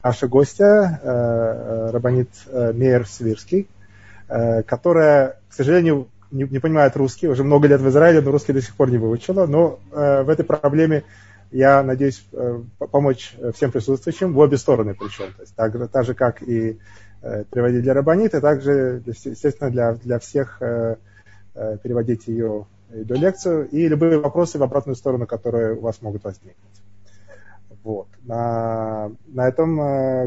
наша гостья, раббанит Меир Свирский, которая, к сожалению, не понимает русский, уже много лет в Израиле, но русский до сих пор не выучила. Но в этой проблеме я надеюсь помочь всем присутствующим, в обе стороны причем. То есть так же, как и переводить для раббанита, также, естественно, для всех переводить ее лекцию и любые вопросы в обратную сторону, которые у вас могут возникнуть. Вот. На этом...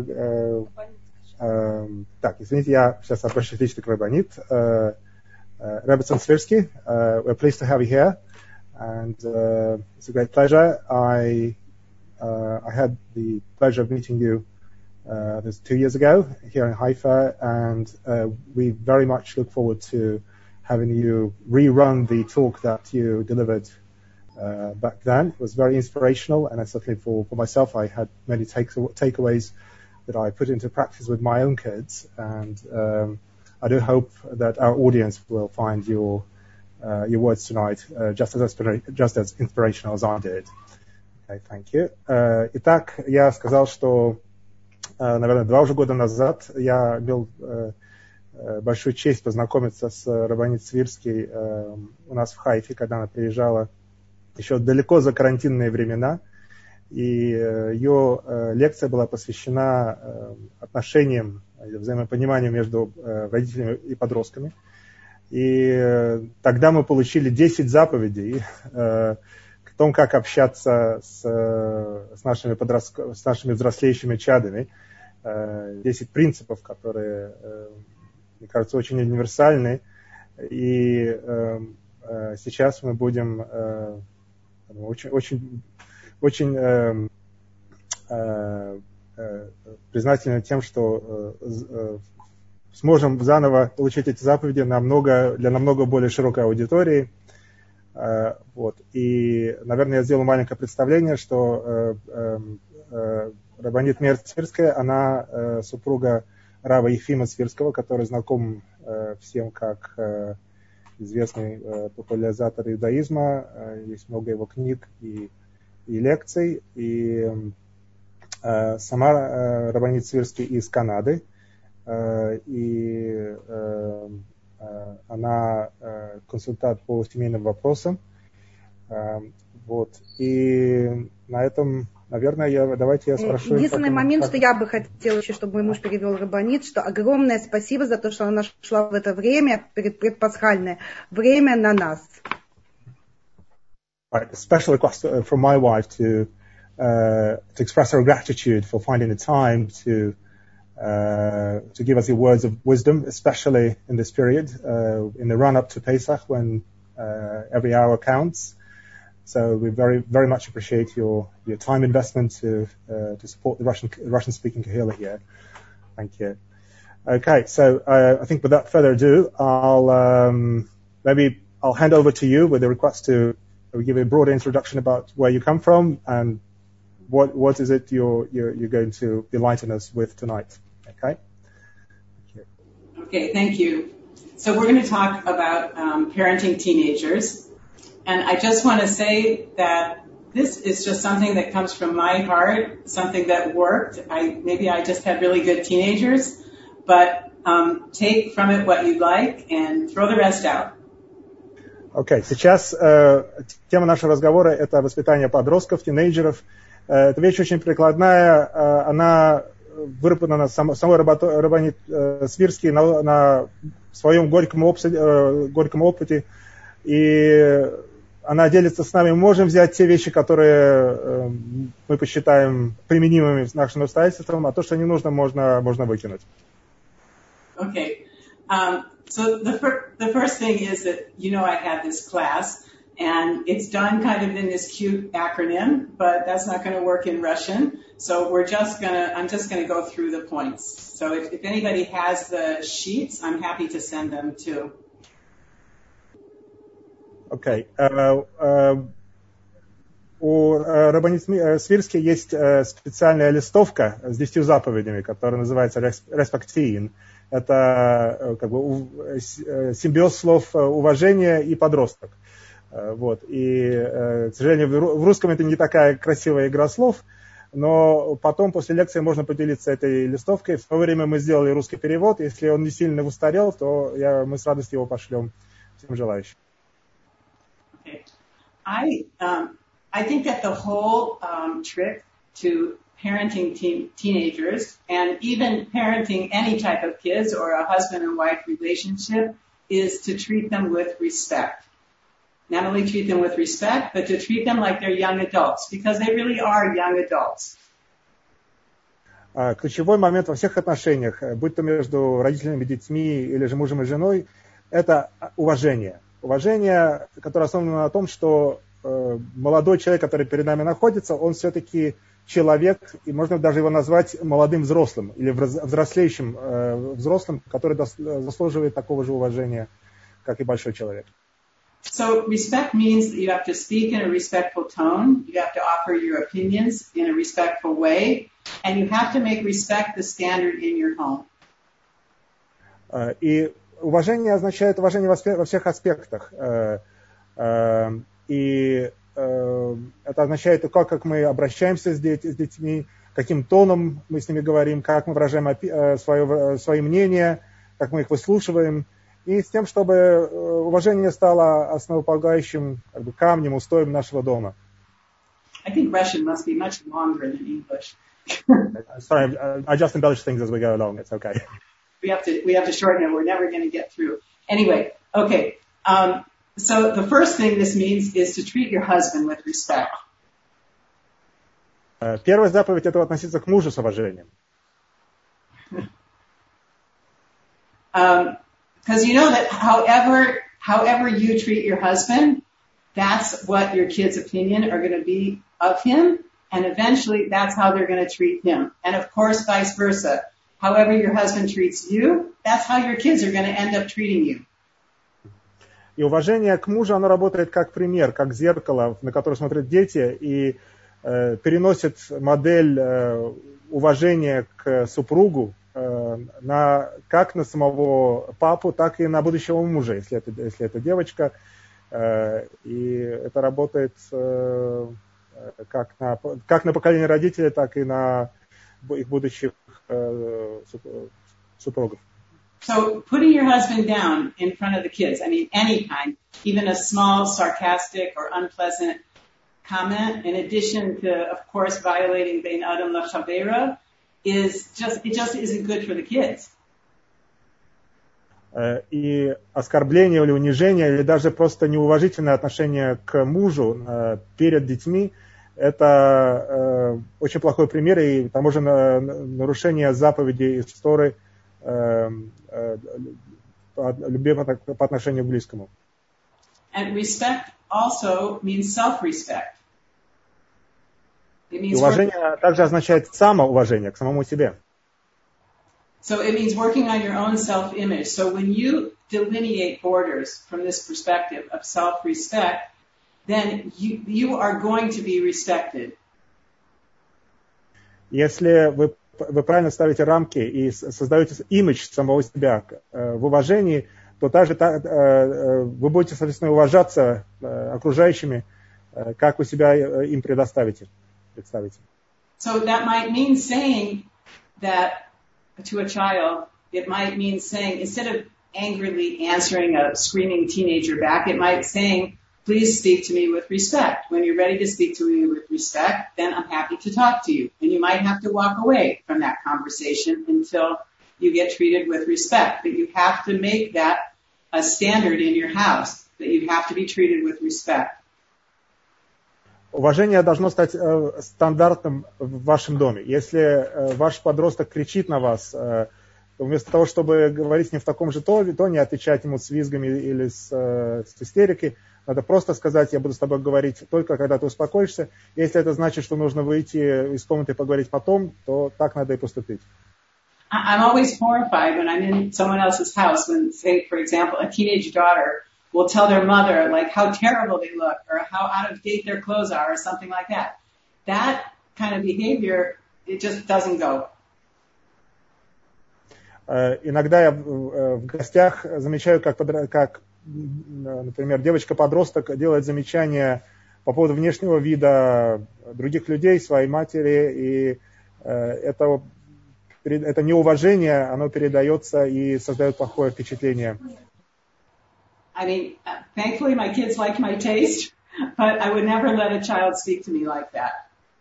так, извините, я сейчас обращаюсь лично к раббанит. Rebbetzin Svirsky, we're pleased to have you here, and it's a great pleasure. I had the pleasure of meeting you this 2 years ago here in Haifa, and we very much look forward to having you rerun the talk that you delivered back then. It was very inspirational, and certainly for myself, I had many takeaways that I put into practice with my own kids, and I do hope that our audience will find your words tonight just as inspirational as I did. Okay, thank you. Итак, я сказал, что, наверное, 2 уже года назад я имел большую честь познакомиться с раббанит Свирской у нас в Хайфе, когда она приезжала еще далеко за карантинные времена. И ее лекция была посвящена отношениям, взаимопониманию между родителями и подростками. И тогда мы получили 10 заповедей о том, как общаться с нашими взрослеющими чадами. 10 принципов, которые, мне кажется, очень универсальны. И сейчас мы будем очень признательны тем, что сможем заново получить эти заповеди для намного более широкой аудитории. Вот. И, наверное, я сделаю маленькое представление, что раббанит Меир Свирская, она супруга рава Ефима Свирского, который знаком всем как известный популяризатор иудаизма. Есть много его книг и лекций. И сама раббанит Свирский из Канады. И она консультант по семейным вопросам. Вот. И на этом, наверное, давайте я спрошу. Единственный момент, что я бы хотела еще, чтобы мой муж перевел раббанит, что огромное спасибо за то, что она нашла в это время, предпасхальное время на нас. A special request from my wife to express her gratitude for finding the time to give us your words of wisdom, especially in this period, in the run-up to Pesach, when every hour counts. So we very, very much appreciate your time investment to support the Russian-speaking Kahila here. Thank you. Okay, so I think without further ado, I'll hand over to you with a request to give a broader introduction about where you come from and what is it you're going to enlighten us with tonight. Okay. Thank you. Okay, thank you. So we're going to talk about parenting teenagers. And I just want to say that this is just something that comes from my heart, something that worked. Maybe I just had really good teenagers, but take from it what you like and throw the rest out. Окей, сейчас тема нашего разговора – это воспитание подростков, тинейджеров. Это вещь очень прикладная, она выработана самой раббанит Свирский на своем горьком опыте, и она делится с нами. Мы можем взять те вещи, которые мы посчитаем применимыми к нашим обстоятельствам, а то, что не нужно, можно выкинуть. Okay. So the first thing is that, I had this class, and it's done kind of in this cute acronym, but that's not going to work in Russian. So I'm just going to go through the points. So if anybody has the sheets, I'm happy to send them too. Okay. У раббанит Свирской есть специальная листовка с 10 заповедями, которая называется «Респектиин». Это симбиоз слов уважение и подросток. Вот. И, к сожалению, в русском это не такая красивая игра слов, но потом после лекции можно поделиться этой листовкой. В то время мы сделали русский перевод. Если он не сильно устарел, то мы с радостью его пошлем всем желающим. Okay. I think that the whole trick to parenting teenagers and even parenting any type of kids or a husband and wife relationship is to treat them with respect. Not only treat them with respect, but to treat them like they're young adults, because they really are young adults. Ключевой момент во всех отношениях, будь то между родителями и детьми или же мужем и женой, это уважение. Уважение, которое основано на том, что молодой человек, который перед нами находится, он все-таки человек, и можно даже его назвать молодым взрослым или взрослеющим взрослым, который заслуживает такого же уважения, как и большой человек. So respect means that you have to speak in a respectful tone, you have to offer your opinions in a respectful way, and you have to make respect the standard in your home. И уважение означает уважение во всех аспектах. И это означает, как мы обращаемся с детьми, каким тоном мы с ними говорим, как мы выражаем свои мнения, как мы их выслушиваем. И с тем, чтобы уважение стало основополагающим камнем, устоем нашего дома. I think Russian must be much longer than English. Sorry, I just embellish things as we go along. It's okay. We have to shorten it. We're never going to get through. Anyway, okay. So the first thing this means is to treat your husband with respect. Первая заповедь — это относиться к мужу с уважением. Because you know that however you treat your husband, that's what your kids' opinion are going to be of him, and eventually that's how they're going to treat him. And of course, vice versa. However your husband treats you, that's how your kids are going to end up treating you. И уважение к мужу, оно работает как пример, как зеркало, на которое смотрят дети, и переносит модель уважения к супругу как на самого папу, так и на будущего мужа, если это девочка. И это работает как на поколение родителей, так и на их будущих супругов. So putting your husband down in front of the kids, I mean any kind, even a small sarcastic or unpleasant comment, in addition to, of course, violating Bein Adam L'Chavera, it just isn't good for the kids. И оскорбление или унижение, или даже просто неуважительное отношение к мужу перед детьми, это очень плохой пример, и к тому же нарушение заповедей из Торы, любви по отношению к близкому. And respect also means self-respect. Уважение также означает самоуважение к самому себе. So it means working on your own self-image. So when you delineate borders from this perspective of self-respect, then you are going to be respected. Если вы правильно ставите рамки и создаете имидж самого себя в уважении, то также вы будете, соответственно, уважаться окружающими, как вы себя им представите. So that might mean saying that to a child, it might mean saying, instead of angrily answering a screaming teenager back, it might saying, please speak to me with respect. When you're ready to speak to me with respect, then I'm happy to talk to you. And you might have to walk away from that conversation until you get treated with respect. But you have to make that a standard in your house, that you have to be treated with respect. Уважение должно стать стандартным в вашем доме. Если ваш подросток кричит на вас, то вместо того, чтобы говорить с ним в таком же тоне, отвечать ему с визгами или с истерикой, надо просто сказать: я буду с тобой говорить только когда ты успокоишься. Если это значит, что нужно выйти из комнаты и поговорить потом, то так надо и поступить. I'm always horrified when I'm in someone else's house when, say, for example, a teenage daughter will tell their mother, like, how terrible they look or how out of date their clothes are or something like that. That kind of behavior, it just doesn't go. Иногда я в гостях замечаю, как, например, девочка-подросток делает замечание по поводу внешнего вида других людей, своей матери, и это неуважение, оно передается и создает плохое впечатление. I mean, thankfully my kids like my taste, but I would never let a child speak to me like that.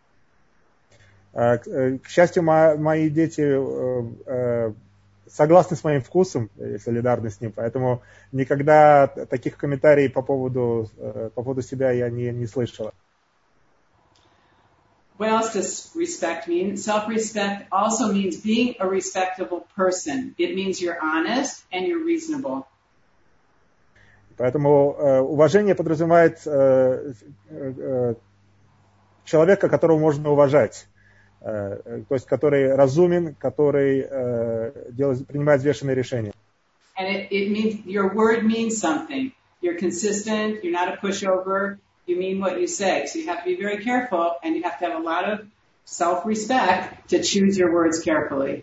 К счастью, мои дети согласны с моим вкусом, солидарны с ним, поэтому никогда таких комментариев по поводу себя я не слышала. What else does respect mean? Self-respect also means being a respectable person. It means you're honest and you're reasonable. Поэтому уважение подразумевает человека, которого можно уважать. То есть, который разумен, который принимает взвешенные решения. And it means your word means something. You're consistent. You're not a pushover. You mean what you say. So you have to be very careful, and you have to have a lot of self-respect to choose your words carefully.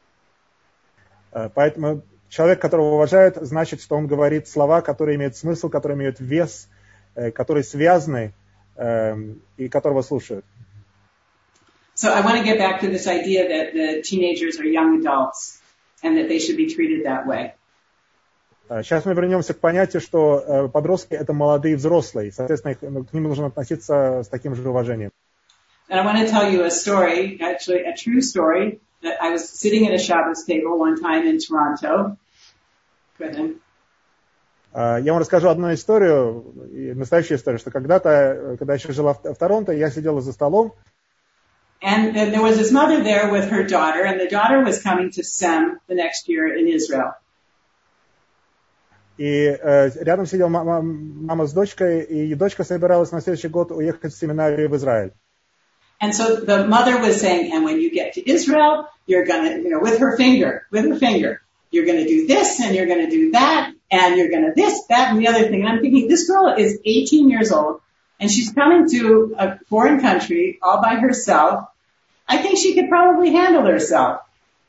Поэтому человек, которого уважают, значит, что он говорит слова, которые имеют смысл, которые имеют вес, которые связаны и которого слушают. So I want to get back to this idea that the teenagers are young adults and that they should be treated that way. Сейчас мы вернемся к понятию, что подростки – это молодые взрослые, соответственно, к ним нужно относиться с таким же уважением. And I want to tell you a story, actually a true story, that I was sitting at a Shabbos table one time in Toronto. Go ahead. Я вам расскажу одну историю, настоящую историю, что когда-то, когда я еще жила в Торонто, я сидела за столом. And there was this mother there with her daughter, and the daughter was coming to SEM the next year in Israel. И рядом сидела мама с дочкой, и дочка собиралась на следующий год уехать в семинарию в Израиль. And so the mother was saying, and when you get to Israel, you're gonna, with her finger, you're gonna do this, and you're gonna do that, and you're gonna this, that, and the other thing. And I'm thinking, this girl is 18 years old, and she's coming to a foreign country all by herself. I think she could probably handle herself.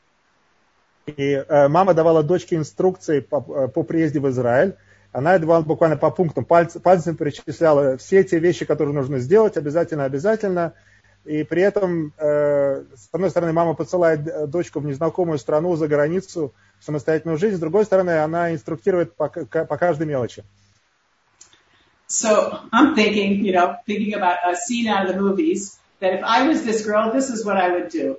И мама давала дочке инструкции по приезде в Израиль. Она давала буквально по пунктам, пальцем перечисляла все те вещи, которые нужно сделать, обязательно. И при этом, с одной стороны, мама посылает дочку в незнакомую страну, за границу, в самостоятельную жизнь. С другой стороны, она инструктирует по каждой мелочи. So I'm thinking about a scene out of the movies, that if I was this girl, this is what I would do.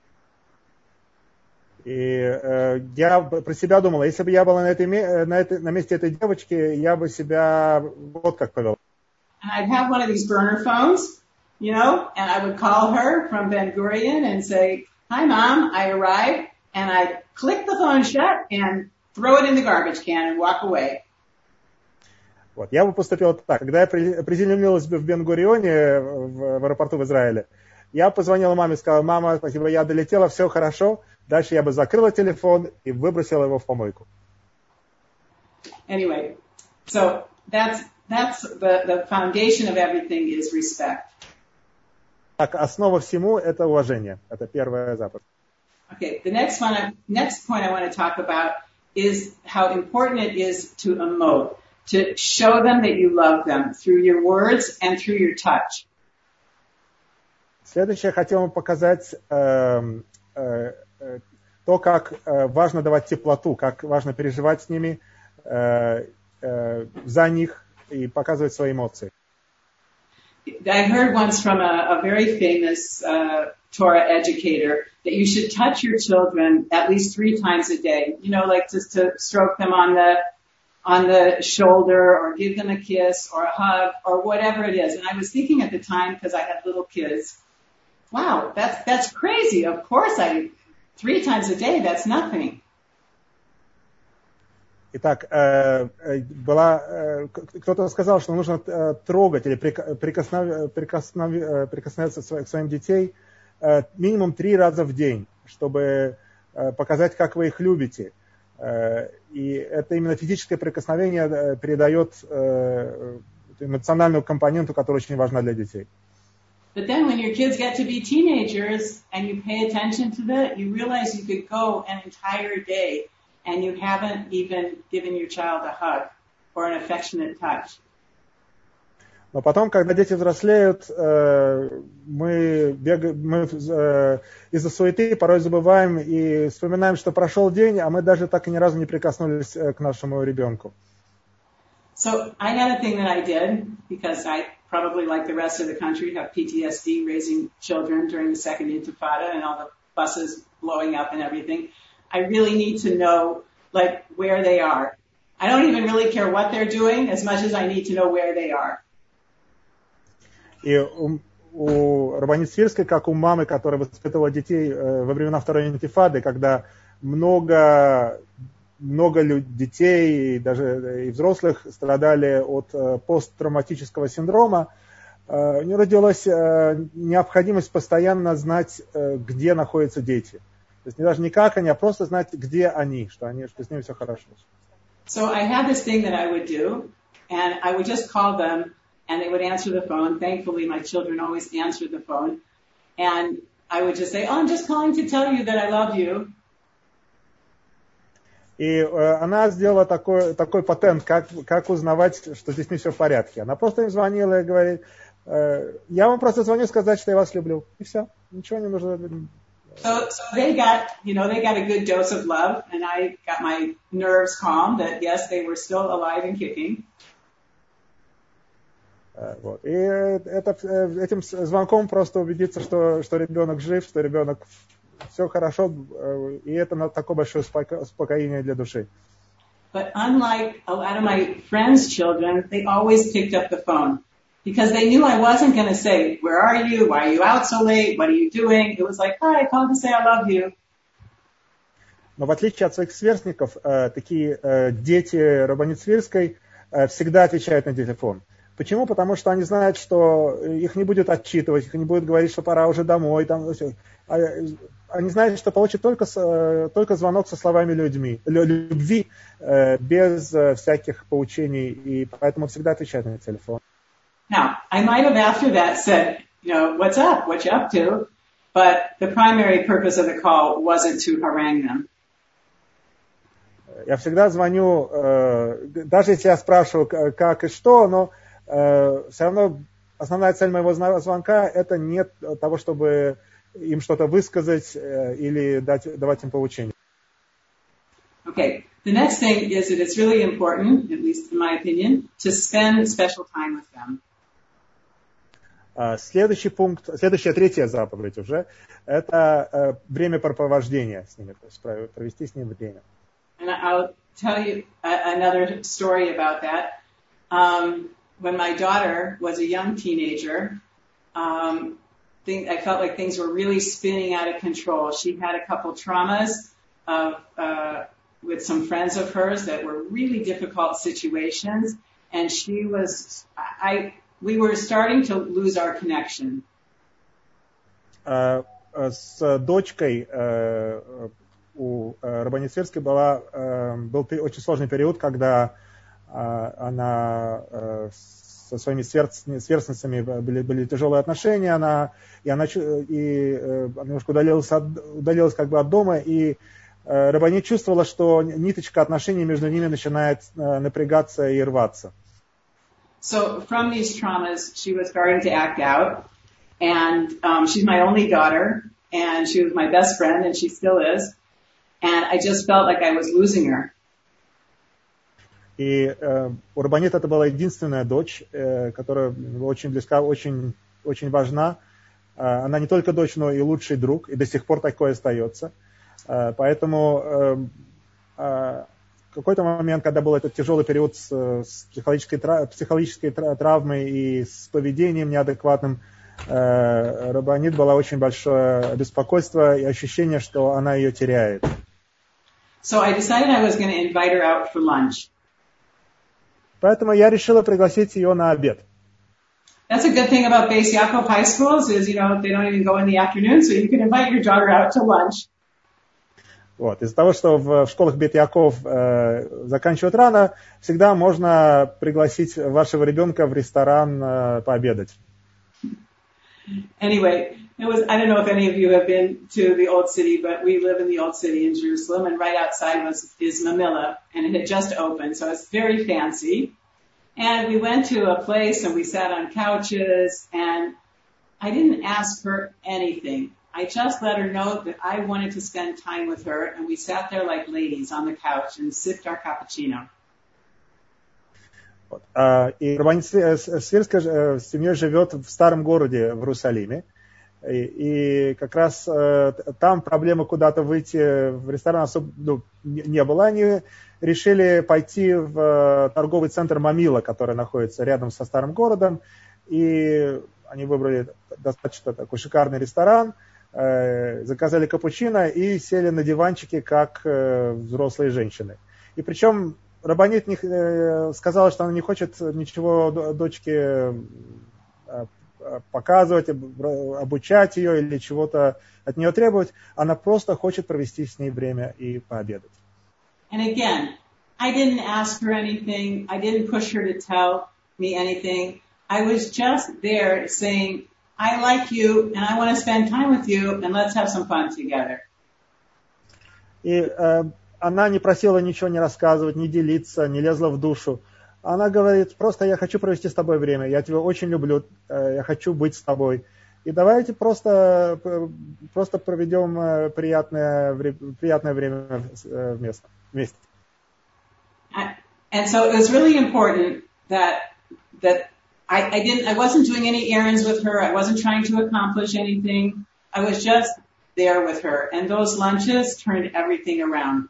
И я про себя думала, если бы я была на месте этой девочки, я бы себя вот как повел. And I'd have one of these burner phones, and I would call her from Ben Gurion and say, "Hi, Mom, I arrived," and I'd click the phone shut and throw it in the garbage can and walk away. Вот, я бы поступил так. Когда я приземлилась в Бен-Гурионе, в аэропорту в Израиле, я позвонила маме и сказала: "Мама, спасибо, я долетела, все хорошо." Дальше я бы закрыла телефон и выбросила его в помойку. Anyway, so that's the foundation of everything is respect. Так, основа всему это уважение. Это первая заповедь. Okay, the next point I want to talk about is how important it is to emote, to show them that you love them through your words and through your touch. Следующее, я хотел вам показать то, как важно давать теплоту, как важно переживать с ними, за них и показывать свои эмоции. I heard once from a very famous Torah educator that you should touch your children at least 3 times a day. Like just to stroke them on the shoulder or give them a kiss or a hug or whatever it is. And I was thinking at the time, because I had little kids, wow, that's crazy. Of course 3 times a day, that's nothing. Итак, кто-то сказал, что нужно трогать или прикасаться к своим детей минимум 3 раза в день, чтобы показать, как вы их любите. И это именно физическое прикосновение передает эмоциональную компоненту, которая очень важна для детей. But then when your kids get to be teenagers and you pay attention to that, you realize you could go an entire day and you haven't even given your child a hug or an affectionate touch. Но потом, когда дети взрослеют, мы из-за суеты порой забываем и вспоминаем, что прошел день, а мы даже так и ни разу не прикоснулись к нашему ребенку. So I had a thing that I did because I probably, like the rest of the country, have PTSD raising children during the second Intifada and all the buses blowing up and everything. I really need to know, like, where they are. I don't even really care what they're doing as much as I need to know where they are. И у Рабанит Свирской, как у мамы, которая воспитывала детей во времена Второй Интифады, когда много детей, даже и взрослых страдали от посттравматического синдрома, у нее родилась необходимость постоянно знать, где находятся дети. То есть даже не как они, а просто знать, где они, что с ними все хорошо. So I had this thing that I would do, and I would just call them, and they would answer the phone. Thankfully, my children always answered the phone. And I would just say, oh, I'm just calling to tell you that I love you. И она сделала такой патент, как узнавать, что здесь не все в порядке. Она просто им звонила и говорит, я вам просто звоню сказать, что я вас люблю. И все. Ничего не нужно. So they got a good dose of love, and I got my nerves calm that yes, they were still alive and kicking. Вот. И этим звонком просто убедиться, что ребенок жив, что ребенок все хорошо, и это такое большое успокоение для души. But unlike a lot of my friends' children, they always picked up the phone. Because they knew I wasn't going to say, where are you? Why are you out so late? What are you doing? It was like, hi, I called to say I love you. Но в отличие от своих сверстников, такие дети Рабанит Свирской всегда отвечают на телефон. Почему? Потому что они знают, что их не будет отчитывать, их не будет говорить, что пора уже домой. Они знают, что получат только звонок со словами любви, без всяких поучений, и поэтому всегда отвечают на телефон. Now, I might have after that said, what's up? What you up to? But the primary purpose of the call wasn't to harangue them. Я всегда звоню, даже если я спрашиваю, как и что, но все равно основная цель моего звонка это не того, чтобы им что-то высказать или давать им поучение. Okay. The next thing is that it's really important, at least in my opinion, to spend special time with them. Следующий пункт, следующая третья заповедь уже, это времяпрепровождение с ними, то есть провести с ними время. And I'll tell you another story about that. When my daughter was a young teenager, I felt like things were really spinning out of control. She had a couple traumas with some friends of hers that were really difficult situations, and we were starting to lose our connection. С дочкой у Рабанит Свирской был очень сложный период, когда она со своими сверстницами были тяжелые отношения, она немножко удалилась как бы от дома, и Рабанит чувствовала, что ниточка отношений между ними начинает напрягаться и рваться. So from these traumas, she was starting to act out, and she's my only daughter, and she was my best friend, and she still is, and I just felt like I was losing her. И у Рабанит это была единственная дочь, которая очень близка, очень, очень важна. Она не только дочь, но и лучший друг, и до сих пор такое остается. Поэтому в какой-то момент, когда был этот тяжелый период с психологической травмой и с поведением неадекватным, Рабанит было очень большое беспокойство и ощущение, что она ее теряет. So I decided I was going to invite her out for lunch. Поэтому я решила пригласить ее на обед. That's a good thing about Beis Yaakov high schools is, they don't even go in the afternoon, so you can invite your daughter out to lunch. Вот. Из-за того, что в школах Бет Яаков заканчивают рано, всегда можно пригласить вашего ребенка в ресторан пообедать. Anyway, I don't know if any of you have been to the Old City, but we live in the Old City in Jerusalem, and right outside is Mamilla, and it had just opened, so it's very fancy. And we went to a place and we sat on couches, and I didn't ask her anything. I just let her know that I wanted to spend time with her, and we sat there like ladies on the couch and sipped our cappuccino. И Рабанит Свирская с семьей живет в старом городе в Иерусалиме. И как раз там проблемы куда-то выйти в ресторан особо не было. Они решили пойти в торговый центр Мамила, который находится рядом со старым городом. И они выбрали достаточно такой шикарный ресторан, заказали капучино и сели на диванчике, как взрослые женщины. И причем Рабанит сказала, что она не хочет ничего дочке показывать, обучать ее или чего-то от нее требовать. Она просто хочет провести с ней время и пообедать. And again, I didn't ask her anything. I didn't push her to tell me anything. I was just there saying, I like you and I want to spend time with you and let's have some fun together. И она не просила ничего не рассказывать, не делиться, не лезла в душу. Она говорит, просто я хочу провести с тобой время, я тебя очень люблю, я хочу быть с тобой. И давайте просто проведем приятное время вместе. And so it was really important that I wasn't doing any errands with her, I wasn't trying to accomplish anything, I was just there with her. And those lunches turned everything around.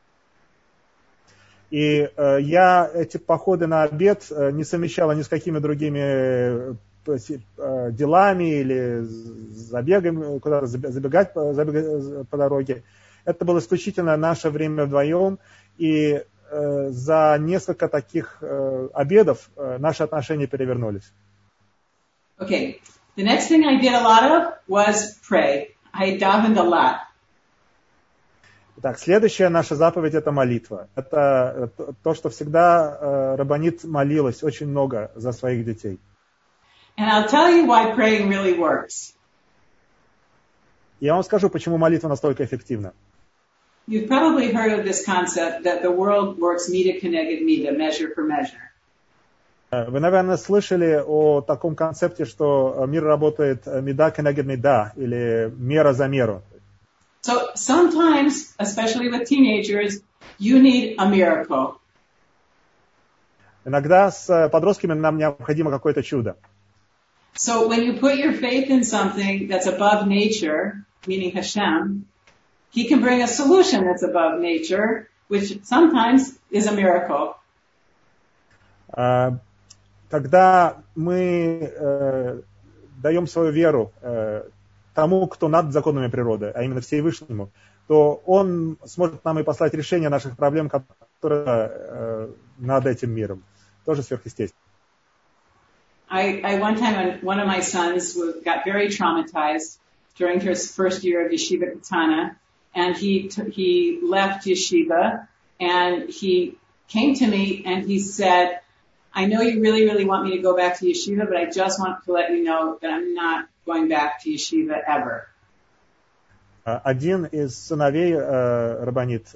И я эти походы на обед не совмещала ни с какими другими делами или забегами, куда-то забегать по дороге. Это было исключительно наше время вдвоем. И за несколько таких обедов наши отношения перевернулись. Okay. The next thing I did a lot of was pray. I davened a lot. Итак, следующая наша заповедь – это молитва. Это то, что всегда Рабанит молилась очень много за своих детей. And I'll tell you why praying really works. Я вам скажу, почему молитва настолько эффективна. You've probably heard of this concept that the world works mida keneged mida, measure for measure. Вы, наверное, слышали о таком концепте, что мир работает мида keneged мида, или мера за меру. So sometimes, especially with teenagers, you need a miracle. Иногда с подростками нам необходимо какое-то чудо. So when you put your faith in something that's above nature, meaning Hashem, He can bring a solution that's above nature, which sometimes is a miracle. Когда мы даем свою веру тому, кто над законами природы, а именно Всевышнему, то он сможет нам и послать решение наших проблем, которые над этим миром. Тоже сверхъестественно. I one time, one of my sons got very traumatized during his first year of Yeshiva Katana, and he left Yeshiva, and he came to me and he said, I know you really, really want me to go back to Yeshiva, but I just want to let you know that I'm not going back to Yeshiva ever. Один из сыновей Рабанит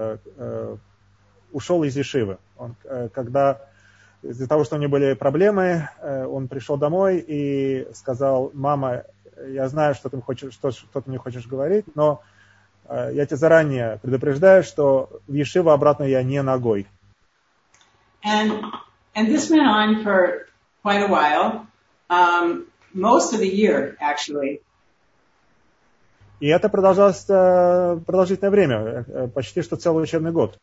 ушел из Ешивы. Когда из-за того, что у него были проблемы, он пришел домой и сказал: мама, я знаю, что ты мне хочешь говорить, но я тебя заранее предупреждаю, что в Ешиву обратно я не ногой. And this went on for quite a while, most of the year, actually. И это продолжалось продолжительное время, почти что целый учебный год.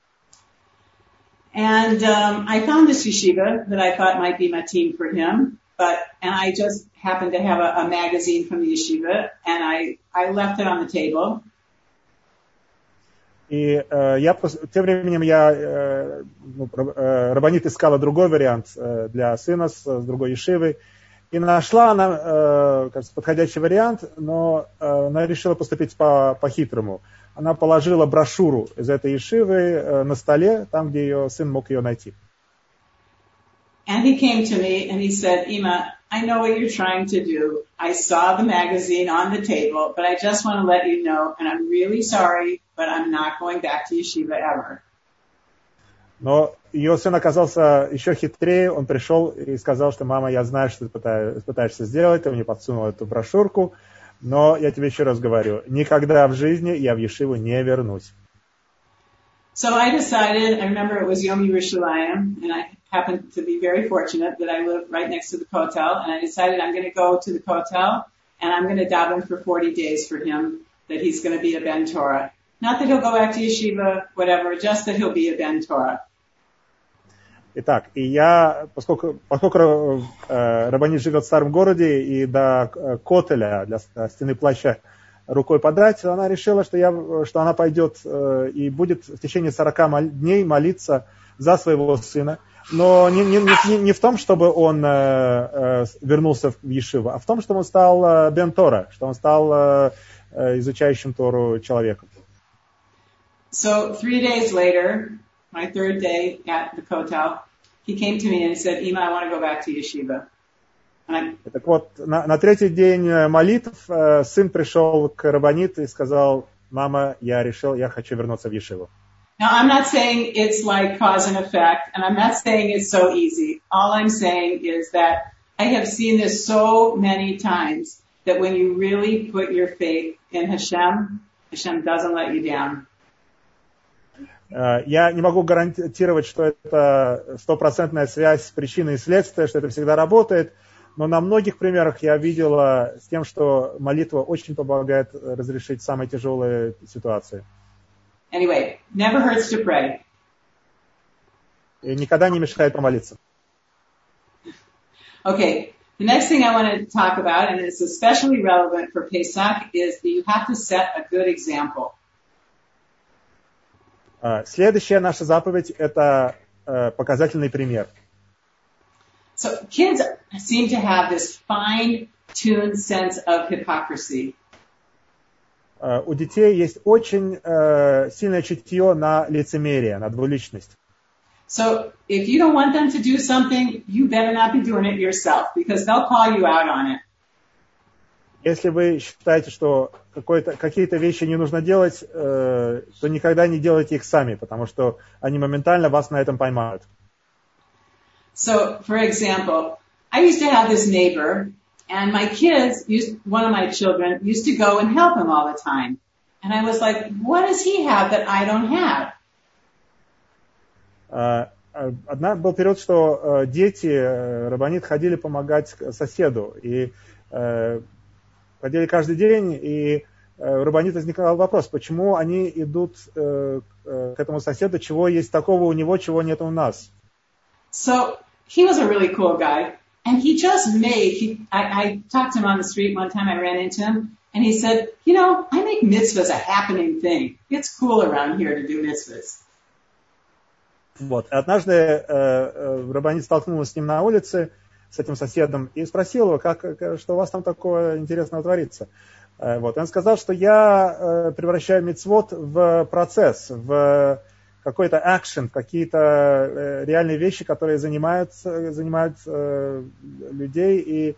And I found this yeshiva that I thought might be mateen for him, and I just happened to have a magazine from the yeshiva, and I left it on the table. И тем временем Рабанит искала другой вариант для сына с другой ешивой. И нашла она, кажется, подходящий вариант, но она решила поступить по-хитрому. Она положила брошюру из этой ешивы на столе, там, где ее сын мог ее найти. And he came to me and he said, Ima, I know what you're trying to do. I saw the magazine on the table, but I just want to let you know, and I'm really sorry, but I'm not going back to yeshiva ever. Но ее сын оказался еще хитрее. Он пришел и сказал, что мама, я знаю, что ты пытаешься сделать. Ты мне подсунул эту брошюрку. Но я тебе еще раз говорю, никогда в жизни я в Ешиву не вернусь. So I decided, I remember it was Yom Yerushalayim, and I happened to be very fortunate that I lived right next to the Kotel, and I decided I'm going to go to the Kotel, and I'm going to daven for 40 days for him, that he's going to be a Ben Torah. Not that he'll go back to yeshiva, whatever, just that he'll be a Ben Torah. Итак, и я, поскольку Рабанит живет в старом городе, и до Котеля, для стены плаща, рукой подать, она решила, что она пойдет и будет в течение 40 дней молиться за своего сына. Но не в том, чтобы он вернулся в Ешиву, а в том, что он стал Бен Тора, что он стал изучающим Тору человеком. So 3 days later, my third day at the Kotel, he came to me and said, Ima, I want to go back to yeshiva. Так вот, на третий день молитв сын пришел к Рабанит и сказал, мама, я хочу вернуться в Ешиву. Now, I'm not saying it's like cause and effect, and I'm not saying it's so easy. All I'm saying is that I have seen this so many times that when you really put your faith in Hashem, Hashem doesn't let you down. Я не могу гарантировать, что это 100% связь причины и следствия, что это всегда работает, но на многих примерах я видела с тем, что молитва очень помогает разрешить самые тяжелые ситуации. Anyway, never hurts to pray. И никогда не мешает помолиться. Okay, the next thing I want to talk about, and it's especially relevant for Pesach, is that you have to set a good example. Следующая наша заповедь – это показательный пример. So kids seem to have this fine-tuned sense of hypocrisy. У детей есть очень сильное чутье на лицемерие, на двуличность. So if you don't want them to do something, you better not be doing it yourself, because they'll call you out on it. Если вы считаете, что какие-то вещи не нужно делать, то никогда не делайте их сами, потому что они моментально вас на этом поймают. So, for example, I used to have this neighbor, and my kids, one of my children, used to go and help him all the time. And I was like, what does he have that I don't have? Был период, что дети, Рабанит, ходили помогать соседу. И ходили каждый день, и у Рабанит возникал вопрос, почему они идут к этому соседу, чего есть такого у него, чего нет у нас. So, he was a really cool guy, and he just I talked to him on the street one time, I ran into him, and he said, you know, I make mitzvahs a happening thing. It's cool around here to do mitzvahs. Вот. Однажды Рабанит столкнулся с ним на улице, с этим соседом, и спросил его, что у вас там такое интересного творится. Вот. Он сказал, что я превращаю мицвот в процесс, в какой-то action, какие-то реальные вещи, которые занимают людей, и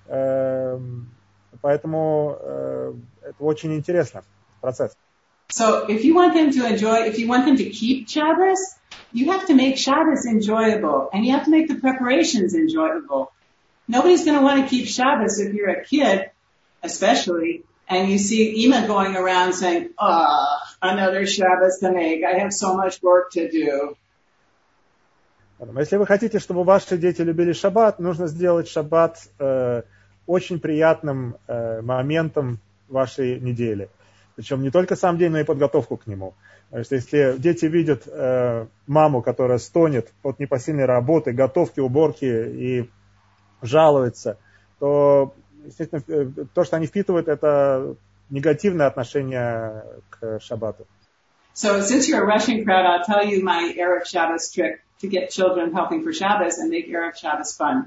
поэтому это очень интересно, процесс. So if you want them to keep Shabbos, you have to make Shabbos enjoyable, and you have to make the preparations enjoyable. Nobody's going to want to keep Shabbos if you're a kid, especially, and you see Ima going around saying, another Shabbos to make. I have so much work to do. Если вы хотите, чтобы ваши дети любили шаббат, нужно сделать шаббат очень приятным моментом вашей недели. Причем не только сам день, но и подготовку к нему. Потому что если дети видят маму, которая стонет от непосильной работы, готовки, уборки и жалуется, то, естественно, то, что они впитывают, это негативное отношение к шаббату. So since you're a Russian crowd, I'll tell you my Erev Shabbos trick to get children helping for Shabbos and make Erev Shabbos fun.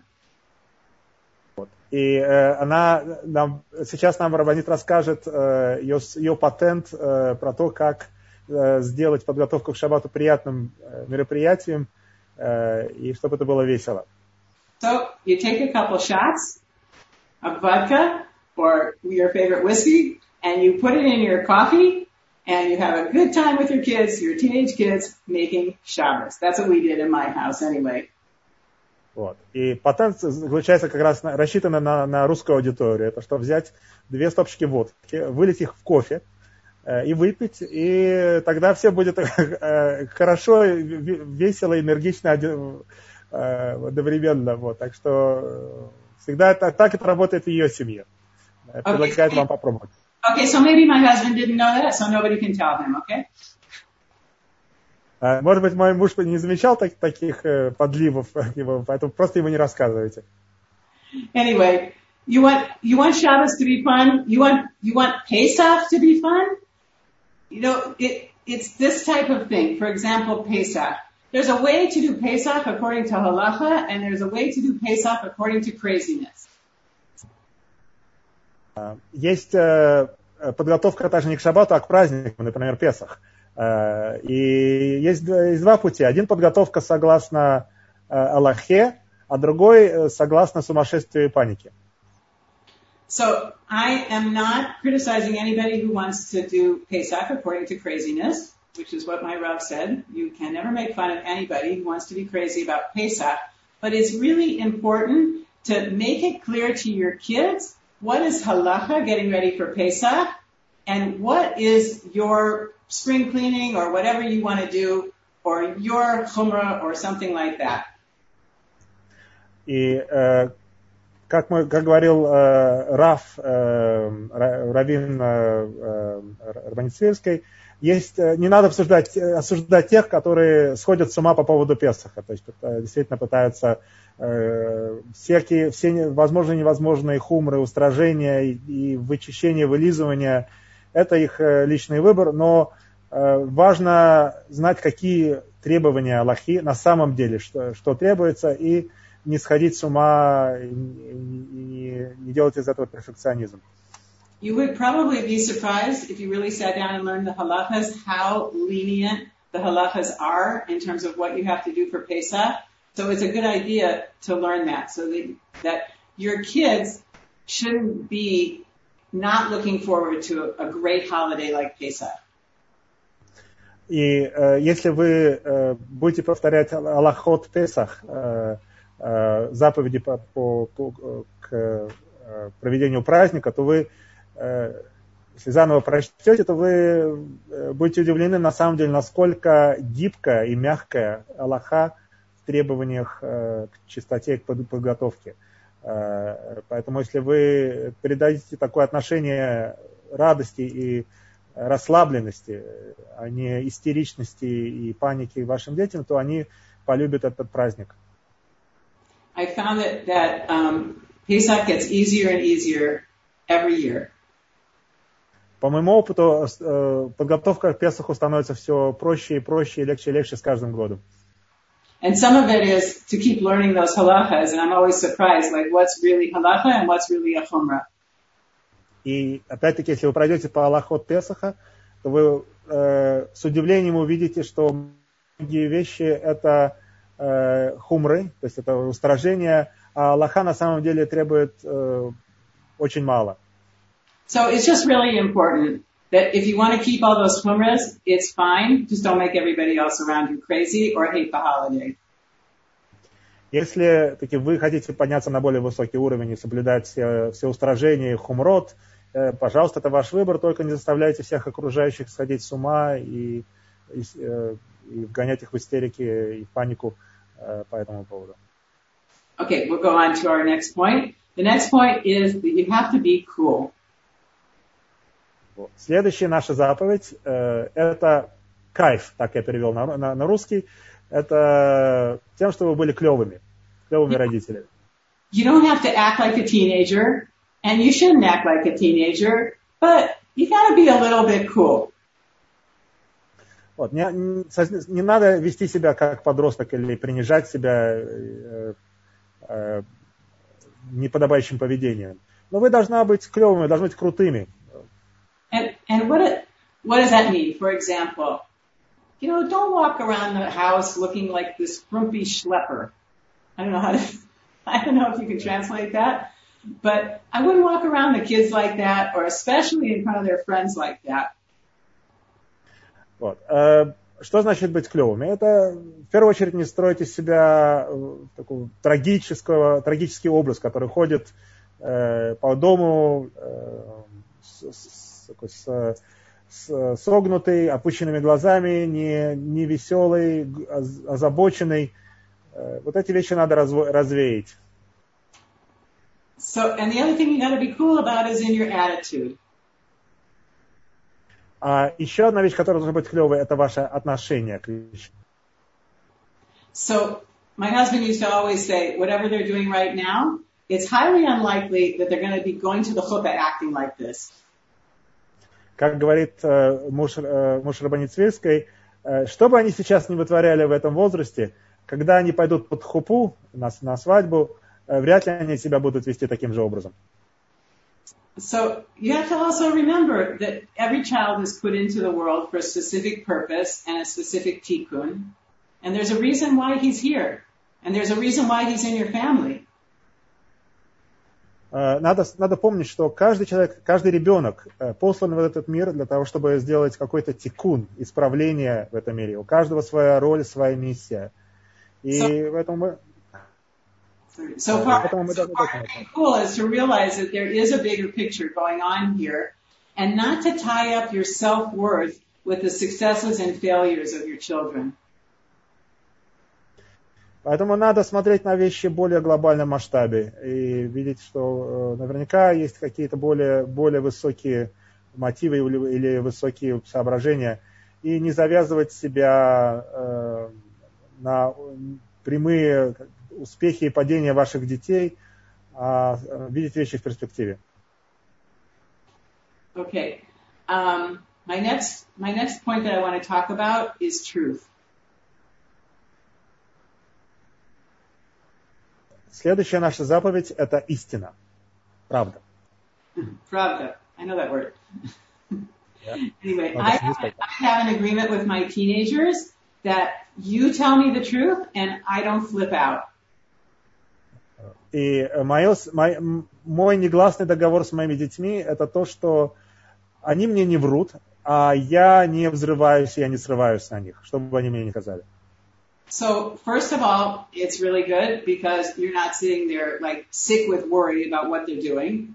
И сейчас нам Рабанит расскажет ее патент про то, как сделать подготовку к шаббату приятным мероприятием, и чтобы это было весело. So you take a couple shots of vodka or your favorite whiskey, and you put it in your coffee, and you have a good time with your kids, your teenage kids, making Shabbos. That's what we did in my house anyway. Вот. И патент заключается как раз, рассчитано на русскую аудиторию. Это что взять 2 стопочки водки, вылить их в кофе и выпить, и тогда все будет хорошо, весело, энергично одновременно. Вот. Так что всегда так это работает в ее семье. Предлагаю вам попробовать. Okay, so maybe my husband didn't know that, so nobody can tell him, okay? Может быть, мой муж не замечал таких подливов, поэтому просто ему не рассказывайте. Anyway, you want Shabbos to be fun? You want Pesach to be fun? You know, it's this type of thing. For example, Pesach. There's a way to do Pesach according to halacha, and there's a way to do Pesach according to craziness. Есть подготовка также не к шаббату, а к празднику, например, Песах. И есть 2 пути. Один подготовка согласно Аллахе, а другой согласно сумасшествию и панике. So I am not criticizing anybody who wants to do Pesach according to craziness, which is what my Rav said. You can never make fun of anybody who wants to be crazy about Pesach. But it's really important to make it clear to your kids what is halacha, getting ready for Pesach, and what is your spring cleaning or whatever you want to do, or your chumrah or something like that. И как говорил Рав, раввин Рабанит Свирской, не надо осуждать тех, которые сходят с ума по поводу Песаха. То есть действительно пытаются все возможные и невозможные хумры, устражения и вычищения, вылизывания. Это их личный выбор, но важно знать, какие требования Аллахи на самом деле, что требуется, и не сходить с ума, и не делать из этого перфекционизм. You would probably be surprised if you really sat down and learned the halachas, how lenient the halachas are in terms of what you have to do for Pesach. So it's a good idea to learn that, so that your kids shouldn't be not looking forward to a great holiday like Pesach. И если вы будете повторять алахот Песах, заповеди к проведению праздника, то вы, если заново прочтете, то вы будете удивлены на самом деле, насколько гибкая и мягкая алаха в требованиях к чистоте и к подготовке. Поэтому если вы передадите такое отношение радости и расслабленности, а не истеричности и паники вашим детям, то они полюбят этот праздник. I found that Pesach gets easier and easier every year. По моему опыту, подготовка к Песаху становится все проще и проще, легче и легче с каждым годом. And some of it is to keep learning those halachas, and I'm always surprised, like what's really halacha and what's really a chumrah. И опять-таки, если вы пройдете по алахот Песаха, то вы с удивлением увидите, что многие вещи это хумры, то есть это устражение, а алаха на самом деле требует очень мало. So it's just really important that if you want to keep all those chumras, it's fine. Just don't make everybody else around you crazy or hate the holiday. Если таки вы хотите подняться на более высокий уровень и соблюдать все устражения и хумрот, пожалуйста, это ваш выбор, только не заставляйте всех окружающих сходить с ума и вгонять их в истерики и панику по этому поводу. Okay, we'll go on to our next point. The next point is that you have to be cool. Следующая наша заповедь это кайф, так я перевел на русский. Это тем, что вы были клевыми родителями. You don't have to act like a teenager, and you shouldn't act like a teenager, but you gotta be a little bit cool. Вот, не надо вести себя как подросток или принижать себя неподобающим поведением. Но вы должны быть клевыми, должны быть крутыми. And what does that mean? For example, don't walk around the house looking like this frumpy schlepper. I don't know if you can translate that, but I wouldn't walk around the kids like that, or especially in front of their friends like that. Вот. Что значит быть клевыми? Это в первую очередь не строить из себя такой трагический образ, который ходит по дому с согнутый, опущенными глазами, не веселый, озабоченный. Вот эти вещи надо развеять. So, and the other thing you got to be cool about is in your attitude. А еще одна вещь, которая должна быть клевой, это ваше отношение к вещам. So, my husband used to always say, whatever they're doing right now, it's highly unlikely that they're going to be going to the chuppah acting like this. Как говорит муж Рабанит Свирской, что бы они сейчас не вытворяли в этом возрасте, когда они пойдут под хупу на свадьбу, вряд ли они себя будут вести таким же образом. So you have to also remember that every child is put into the world for a specific purpose and a specific tikkun. And there's a reason why he's here. And there's a reason why he's in your family. Надо помнить, что каждый человек, каждый ребенок послан в этот мир для того, чтобы сделать какой-то тикун, исправление в этом мире. У каждого своя роль, своя миссия. И в этом So part of being cool is to realize that there is a bigger picture going on here and not to tie up your self-worth with the successes and failures of your children. Поэтому надо смотреть на вещи в более глобальном масштабе и видеть, что наверняка есть какие-то более высокие мотивы или высокие соображения, и не завязывать себя на прямые успехи и падения ваших детей, а видеть вещи в перспективе. Okay. My next point that I want to talk about is truth. Следующая наша заповедь – это истина, правда. Pravda. I know that word. Yeah. Anyway, I have an agreement with my teenagers that you tell me the truth and I don't flip out. И мой негласный договор с моими детьми – это то, что они мне не врут, а я не взрываюсь, я не срываюсь на них, что бы они мне ни сказали. So, first of all, it's really good because you're not sitting there like sick with worry about what they're doing.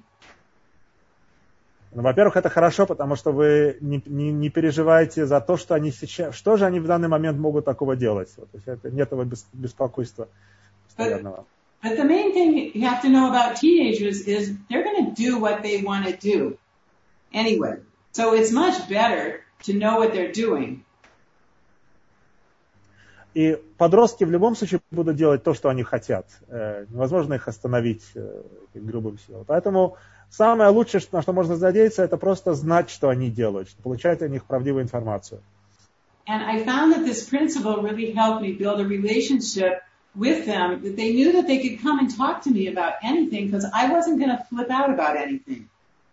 Ну, во-первых, это хорошо, потому что вы не переживаете за то, что они сейчас, что же они в данный момент могут такого делать. То есть это нет этого беспокойства постоянного. But the main thing you have to know about teenagers is they're going to do what they want to do anyway. So it's much better to know what they're doing. И подростки в любом случае будут делать то, что они хотят. Невозможно их остановить грубым силам. Поэтому самое лучшее, на что можно надеяться, это просто знать, что они делают, получать о них правдивую информацию. And I found that this principle really helped me build a relationship with them, that they knew that they could come and talk to me about anything, because I wasn't going to flip out about anything.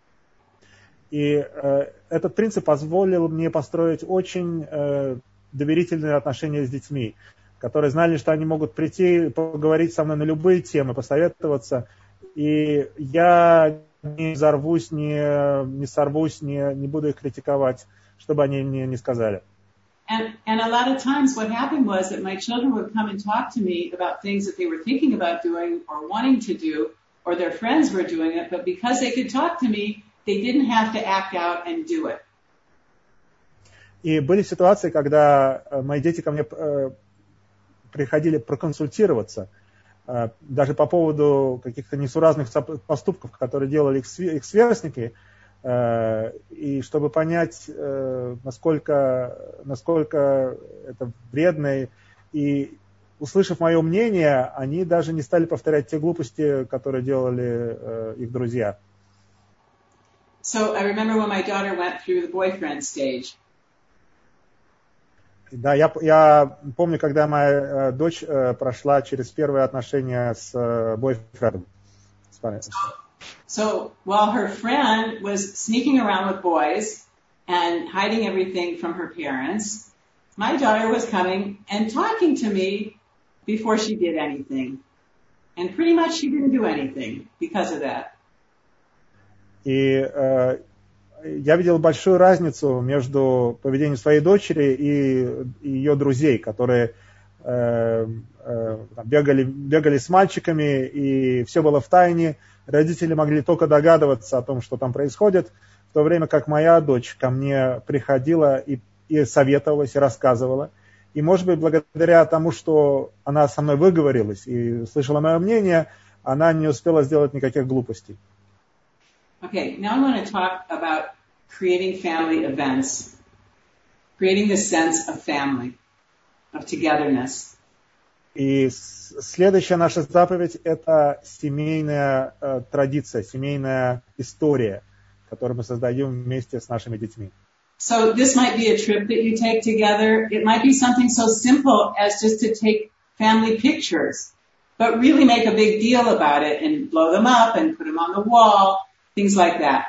И этот принцип позволил мне построить очень доверительные отношения с детьми, которые знали, что они могут прийти, поговорить со мной на любые темы, посоветоваться, и я не взорвусь, не сорвусь, не буду их критиковать, что бы они мне не сказали. And a lot of times what happened was that my children would come and talk to me about things that they were thinking about doing or wanting to do, or their friends were doing it, but because they could talk to me, they didn't have to act out and do it. И были ситуации, когда мои дети ко мне приходили проконсультироваться, даже по поводу каких-то несуразных поступков, которые делали их сверстники, и чтобы понять, насколько это вредно. И услышав мое мнение, они даже не стали повторять те глупости, которые делали их друзья. So I remember when my daughter went through the boyfriend stage. Да, я помню, когда моя дочь прошла через первые отношения с бойфрендом. So while her friend was sneaking around with boys and hiding everything from her parents, my daughter was coming and talking to me before she did anything. And pretty much she didn't do anything because of that. И я видел большую разницу между поведением своей дочери и ее друзей, которые бегали с мальчиками, и все было в тайне. Родители могли только догадываться о том, что там происходит, в то время как моя дочь ко мне приходила и советовалась, и рассказывала. И, может быть, благодаря тому, что она со мной выговорилась и слышала мое мнение, она не успела сделать никаких глупостей. Okay, now I want to talk about creating family events, creating the sense of family, of togetherness. И следующая наша заповедь – это семейная традиция, семейная история, которую мы создаем вместе с нашими детьми. So this might be a trip that you take together. It might be something so simple as just to take family pictures, but really make a big deal about it and blow them up and put them on the wall, things like that.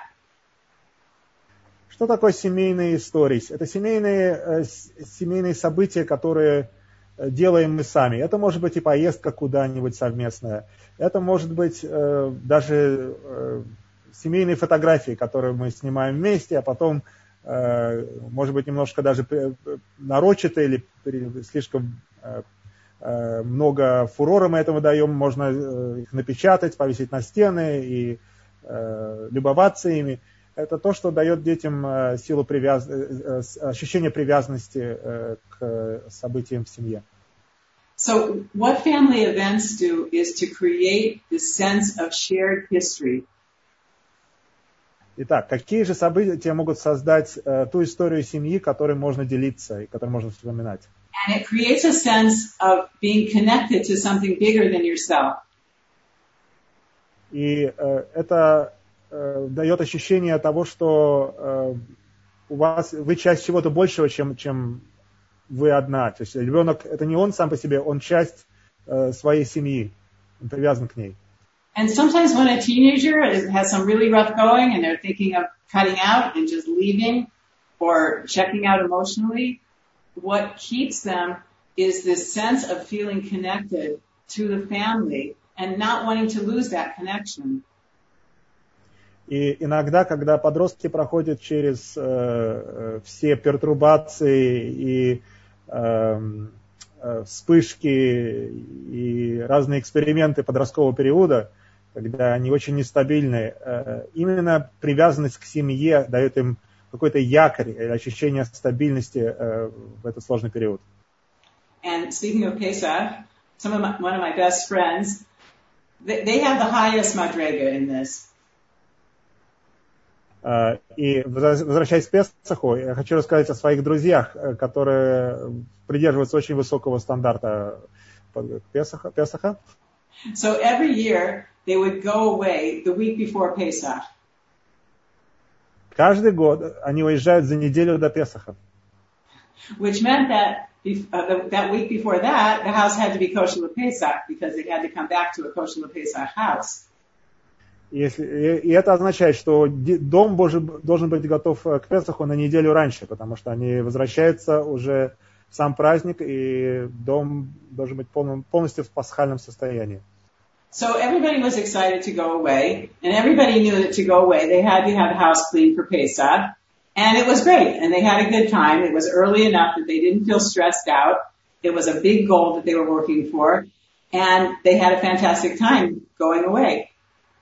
Что такое семейные истории? Это семейные события, которые делаем мы сами. Это может быть и поездка куда-нибудь совместная. Это может быть даже семейные фотографии, которые мы снимаем вместе, а потом, может быть, немножко даже нарочито или слишком много фурора мы этому даем. Можно их напечатать, повесить на стены и любоваться ими. Это то, что дает детям силу ощущение привязанности к событиям в семье. So what family events do is to create the sense of shared history. Итак, какие же события могут создать ту историю семьи, которой можно делиться и которую можно вспоминать? And it creates a sense of being connected to something bigger than yourself. И это дает ощущение того, что вы часть чего-то большего, чем вы одна. То есть ребенок, это не он сам по себе, он часть своей семьи, он привязан к ней. And sometimes when a teenager has some really rough going and they're thinking of cutting out and just leaving or checking out emotionally, what keeps them is this sense of feeling connected to the family and not wanting to lose that connection. И иногда, когда подростки проходят через все пертурбации и вспышки и разные эксперименты подросткового периода, когда они очень нестабильны, именно привязанность к семье дает им какой-то якорь, ощущение стабильности в этот сложный период. And speaking of Pesach, one of my best friends, they have the highest madrega in this. И возвращаясь к Песаху, я хочу рассказать о своих друзьях, которые придерживаются очень высокого стандарта Песаха. So every year they would go away the week before Pesach. Каждый год они уезжают за неделю до Песаха. Which meant that that week before that, the house had to be kosher Pesach because they had to come back to a kosher Pesach house. И это означает, что дом должен быть готов к Песаху на неделю раньше, потому что они возвращаются уже в сам праздник, и дом должен быть полностью в пасхальном состоянии. So everybody was excited to go away, and everybody knew that to go away they had to have the house clean for Pesach, and it was great, and they had a good time. It was early enough that they didn't feel stressed out. It was a big goal that they were working for, and they had a fantastic time going away.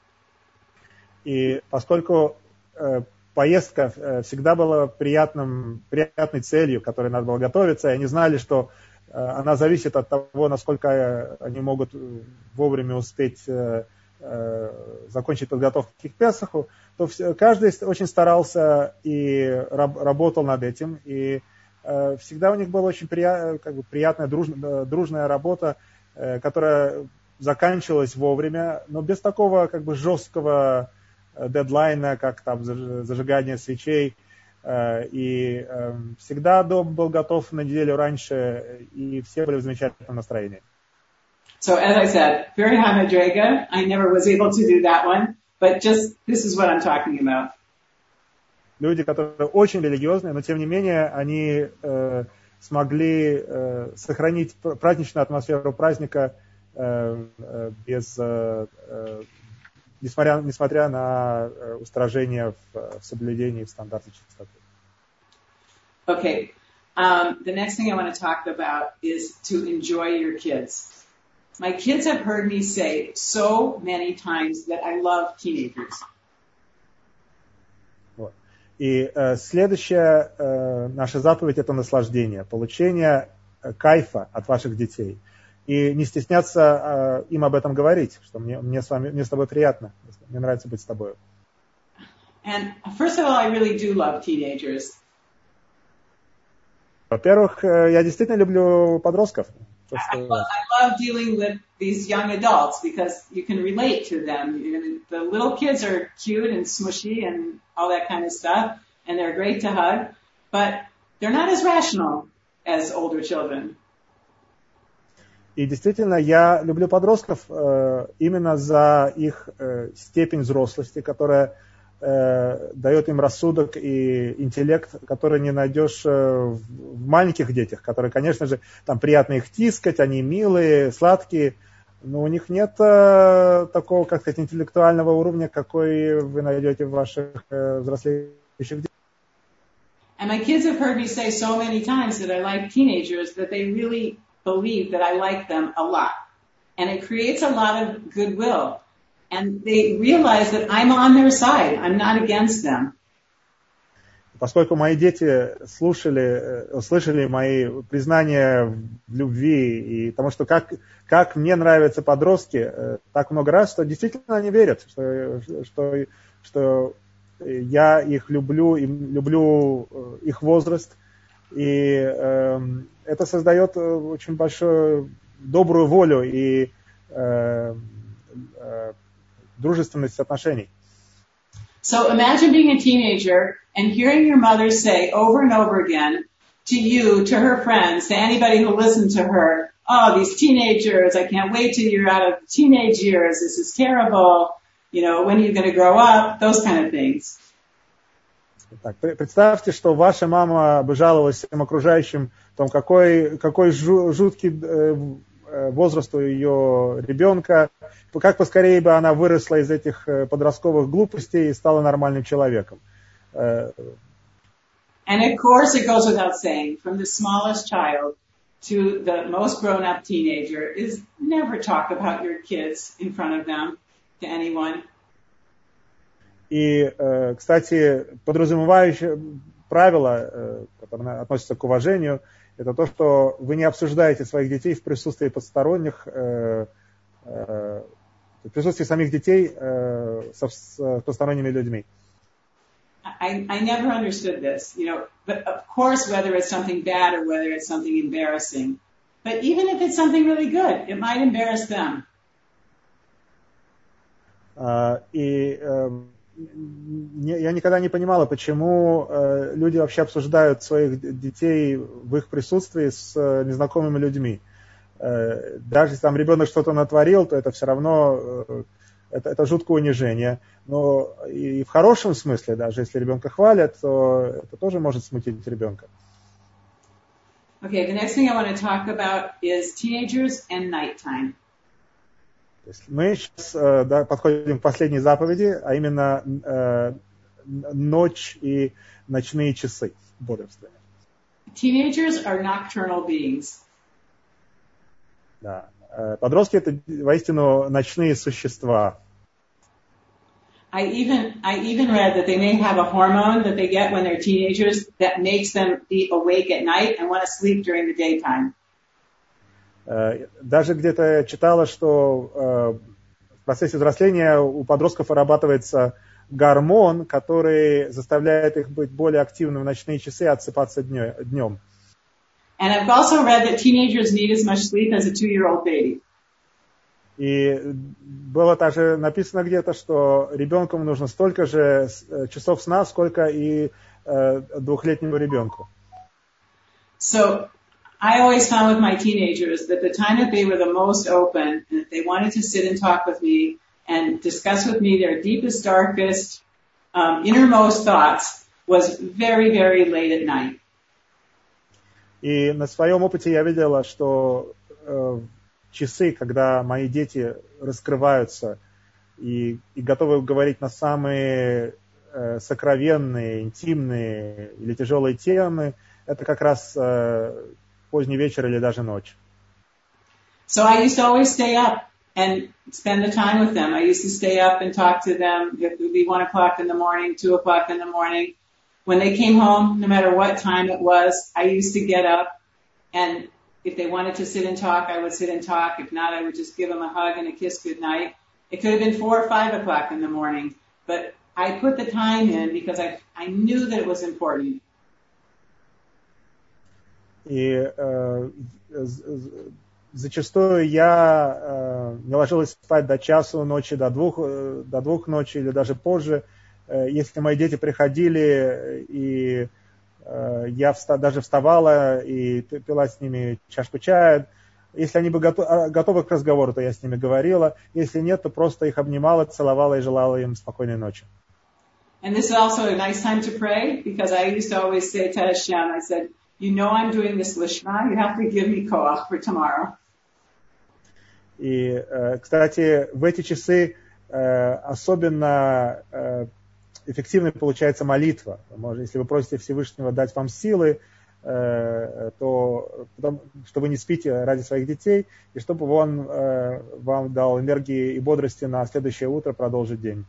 И поскольку поездка всегда была приятной целью, к которой надо было готовиться, и они знали, что она зависит от того, насколько они могут вовремя успеть закончить подготовку к Песаху, то каждый очень старался и работал над этим. И всегда у них была очень приятная, дружная работа, которая заканчивалась вовремя, но без такого жесткого дедлайна, как там зажигание свечей. И всегда дом был готов на неделю раньше, и все были в замечательном настроении. So as I said, very high madrega. I never was able to do that one, but just this is what I'm talking about. Люди, которые очень религиозные, но тем не менее они смогли сохранить праздничную атмосферу праздника без несмотря на устражения в соблюдении стандарта чистоты. Okay. The next thing I want to talk about is to enjoy your kids. My kids have heard me say so many times that I love teenagers. Вот. И следующая наша заповедь – это наслаждение, получение кайфа от ваших детей. И не стесняться им об этом говорить, что мне с тобой приятно, мне нравится быть с тобой. And first of all, I really do love teenagers. Во-первых, я действительно люблю подростков. I love dealing with these young adults because you can relate to them. The little kids are cute and smushy and all that kind of stuff, and they're great to hug, but they're not as rational as older children. И действительно, я люблю подростков именно за их степень взрослости, которая дает им рассудок и интеллект, который не найдешь в маленьких детях, которые, конечно же, там приятно их тискать, они милые, сладкие, но у них нет такого, как сказать, интеллектуального уровня, какой вы найдете в ваших взрослеющих детях. And my kids have heard me say so many times that I like teenagers that they really believe that I like them a lot. And it creates a lot of goodwill. And they realize that I'm on their side. I'm not against them. Поскольку мои дети слышали мои признания в любви и тому, что как мне нравятся подростки, так много раз, что действительно они верят, что я их люблю, и люблю их возраст. И это создает очень большую добрую волю и дружественность отношений. So imagine being a teenager and hearing your mother say over and over again to you, to her friends, to anybody who listened to her, oh, these teenagers, I can't wait till you're out of teenage years, this is terrible, when are you going to grow up, those kind of things. Так, представьте, что ваша мама бы жаловалась всем окружающим, том, какой жуткий возраст у ее ребенка, как поскорее бы она выросла из этих подростковых глупостей и стала нормальным человеком. And of course it goes without saying, from the smallest child to the most grown-up teenager, is never talk about your kids in front of them to anyone. И, кстати, подразумевающее правило, которое относится к уважению, это то, что вы не обсуждаете своих детей в присутствии посторонних, в присутствии самих детей с посторонними людьми. I never understood this, but of course, whether it's something bad or whether it's something embarrassing, but even if it's something really good, it might embarrass them. Я никогда не понимала, почему люди вообще обсуждают своих детей в их присутствии с незнакомыми людьми. Даже если там ребенок что-то натворил, то это все равно это жуткое унижение. Но и в хорошем смысле, даже если ребенка хвалят, то это тоже может смутить ребенка. Okay, the next thing I want to talk about is teenagers and nighttime. Мы сейчас подходим к последней заповеди, а именно ночь и ночные часы бодрствования. Teenagers are nocturnal beings. Да. Подростки — это воистину ночные существа. I even read that they may have a hormone that they get when they're teenagers that makes them be awake at night and want to sleep during the daytime. Даже где-то читала, что в процессе взросления у подростков вырабатывается гормон, который заставляет их быть более активными в ночные часы и отсыпаться днем. And I've also read that teenagers need as much sleep as a 2-year-old baby. И было также написано где-то, что ребенку нужно столько же часов сна, сколько и двухлетнему ребенку. So I always found with my teenagers that the time that they were the most open and that they wanted to sit and talk with me and discuss with me their deepest, darkest, innermost thoughts was very, very late at night. И на своем опыте я видела, что часы, когда мои дети раскрываются и готовы говорить на самые сокровенные, интимные или тяжелые темы, это как раз поздний вечер или даже ночь. So I used to always stay up and spend the time with them. I used to stay up and talk to them. It would be 1 o'clock in the morning, 2 o'clock in the morning. When they came home, no matter what time it was, I used to get up, and if they wanted to sit and talk, I would sit and talk. If not, I would just give them a hug and a kiss goodnight. It could have been 4 or 5 o'clock in the morning, but I put the time in because I knew that it was important. И зачастую я не ложилась спать до часу ночи, до двух ночи или даже позже. Если мои дети приходили, и я даже вставала и пила с ними чашку чая. Если они были готовы к разговору, то я с ними говорила. Если нет, то просто их обнимала, целовала и желала им спокойной ночи. And this is also a nice time to pray, because I used to always say to Hashem, I said, you know I'm doing this lishma, you have to give me koach for tomorrow. И, кстати, в эти часы особенно эффективной получается молитва. Если вы просите Всевышнего дать вам силы, то что вы не спите ради своих детей, и чтобы он вам дал энергии и бодрости на следующее утро продолжить день.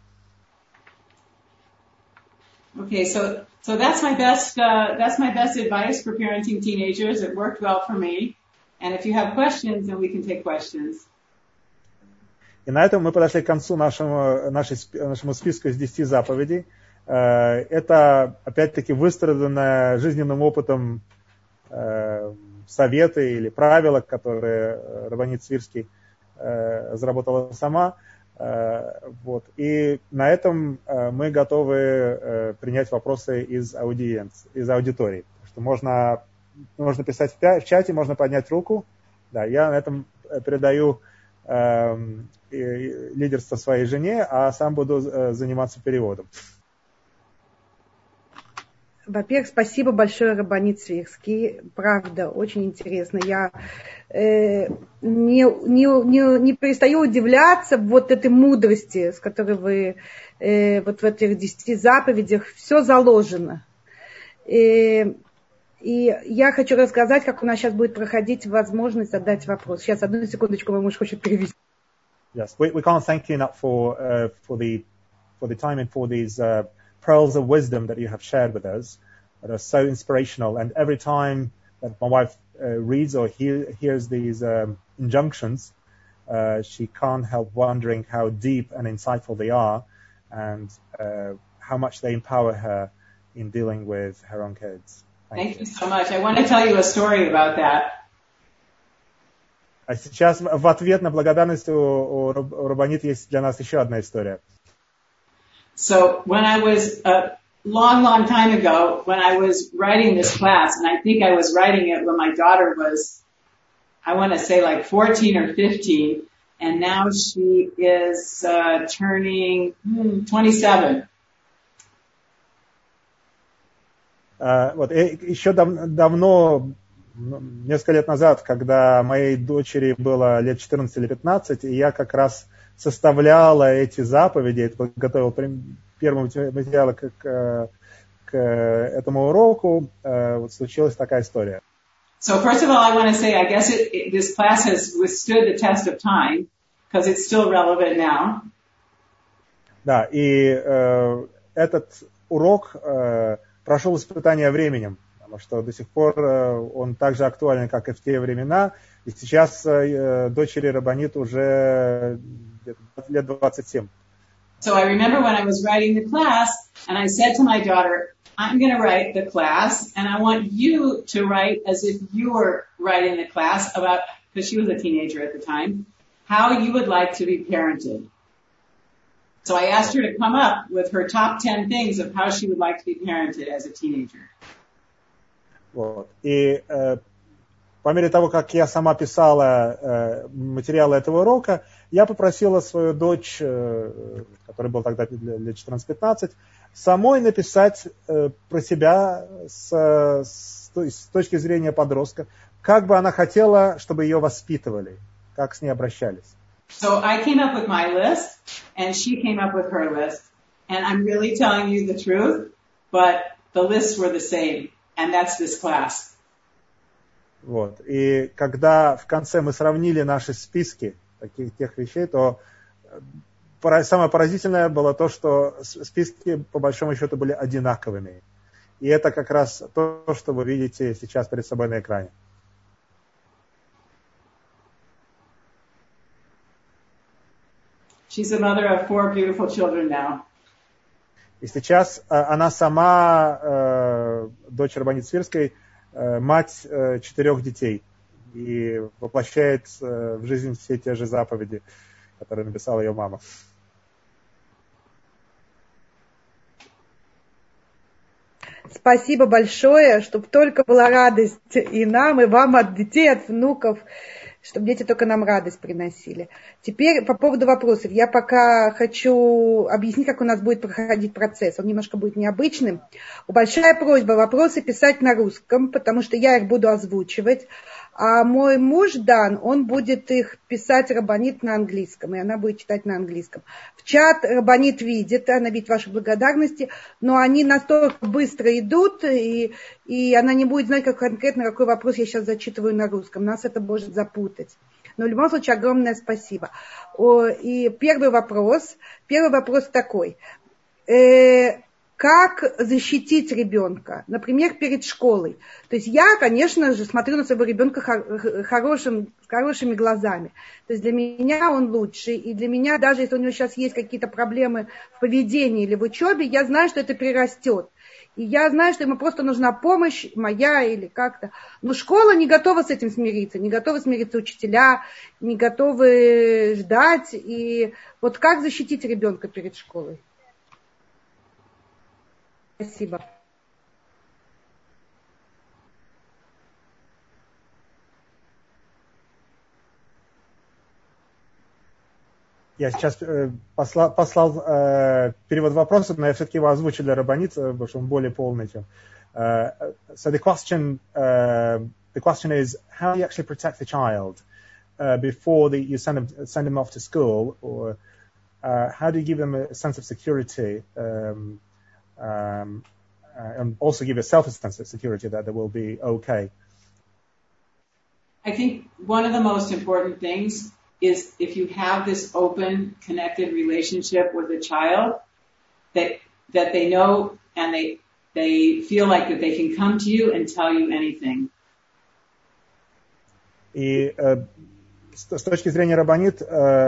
Okay, so that's my best advice for parenting teenagers. It worked well for me. And if you have questions, then we can take questions. И на этом мы подошли к концу нашему списку из 10 заповедей. Это, опять-таки, выстраданное жизненным опытом советы или правила, которые Рабанит Свирский разработала сама. Вот. И на этом мы готовы принять вопросы из аудитории. Что можно писать в чате, можно поднять руку. Да, я на этом передаю лидерство своей жене, а сам буду заниматься переводом. Во-первых, спасибо большое, Рабанит Свирский. Правда, очень интересно. Я не перестаю удивляться вот этой мудрости, с которой вы вот в этих 10 заповедях все заложено. И я хочу рассказать, как у нас сейчас будет проходить возможность задать вопрос. Сейчас, одну секундочку, мой муж хочет перевести. Yes, we can't thank you enough for the time and for these pearls of wisdom that you have shared with us that are so inspirational. And every time that my wife reads or hears these injunctions, she can't help wondering how deep and insightful they are, and how much they empower her in dealing with her own kids. Thank you so much. I want to tell you a story about that. А сейчас в ответ на благодарность у Рабанит есть для нас еще одна история. So when I was a long time ago, when I was writing this class, and I think I was writing it when my daughter was, I want to say like 14 or 15, and now she is turning 27. Вот, еще давно, несколько лет назад, когда моей дочери было лет 14 или 15, и я как раз составляла эти заповеди, готовил первый материал к этому уроку, вот случилась такая история. So first of all, I want to say, I guess this class has withstood the test of time, because it's still relevant now. Да, и этот урок прошел испытание временем, потому что до сих пор он так же актуален, как и в те времена. И сейчас дочери Рабанит уже лет 27. So I remember when I was writing the class, and I said to my daughter, I'm going to write the class, and I want you to write as if you were writing the class about, because she was a teenager at the time, how you would like to be parented. So I asked her to come up with her top 10 things of how she would like to be parented as a teenager. Вот. И по мере того, как я сама писала материалы этого урока, я попросила свою дочь, которая была тогда лет 14-15, самой написать про себя с точки зрения подростка, как бы она хотела, чтобы ее воспитывали, как с ней обращались. So I came up with my list, and she came up with her list. And I'm really telling you the truth, but the lists were the same, and that's this class. Вот. И когда в конце мы сравнили наши списки тех вещей, то самое поразительное было то, что списки по большому счету были одинаковыми. И это как раз то, что вы видите сейчас перед собой на экране. She's a mother of 4 beautiful children now. И сейчас она сама, дочь Рабанит Свирской, мать 4 детей. И воплощает в жизнь все те же заповеди, которые написала ее мама. Спасибо большое, чтобы только была радость и нам, и вам от детей, от внуков, чтобы дети только нам радость приносили. Теперь по поводу вопросов. Я пока хочу объяснить, как у нас будет проходить процесс. Он немножко будет необычным. Большая просьба вопросы писать на русском, потому что я их буду озвучивать. А мой муж Дан, он будет их писать Рабанит на английском, и она будет читать на английском. В чат Рабанит видит, она видит ваши благодарности, но они настолько быстро идут, и она не будет знать, как конкретно какой вопрос я сейчас зачитываю на русском. Нас это может запутать. Но в любом случае огромное спасибо. И первый вопрос такой. Как защитить ребенка, например, перед школой. То есть я, конечно же, смотрю на своего ребенка хорошими глазами. То есть для меня он лучший, и для меня, даже если у него сейчас есть какие-то проблемы в поведении или в учебе, я знаю, что это прирастет. И я знаю, что ему просто нужна помощь моя или как-то. Но школа не готова с этим смириться, не готовы смириться учителя, не готовы ждать. И вот как защитить ребенка перед школой? Спасибо. Я сейчас послал перевод вопроса, но я все-таки его озвучу для Рабанит, потому что он более полный, чем. So the question is, how do you actually protect the child before you send him off to school, or how do you give them a sense of security? And also give yourself a sense of security that they will be okay. I think one of the most important things is if you have this open, connected relationship with a child, that they know and they feel like that they can come to you and tell you anything. И с точки зрения Рабанит,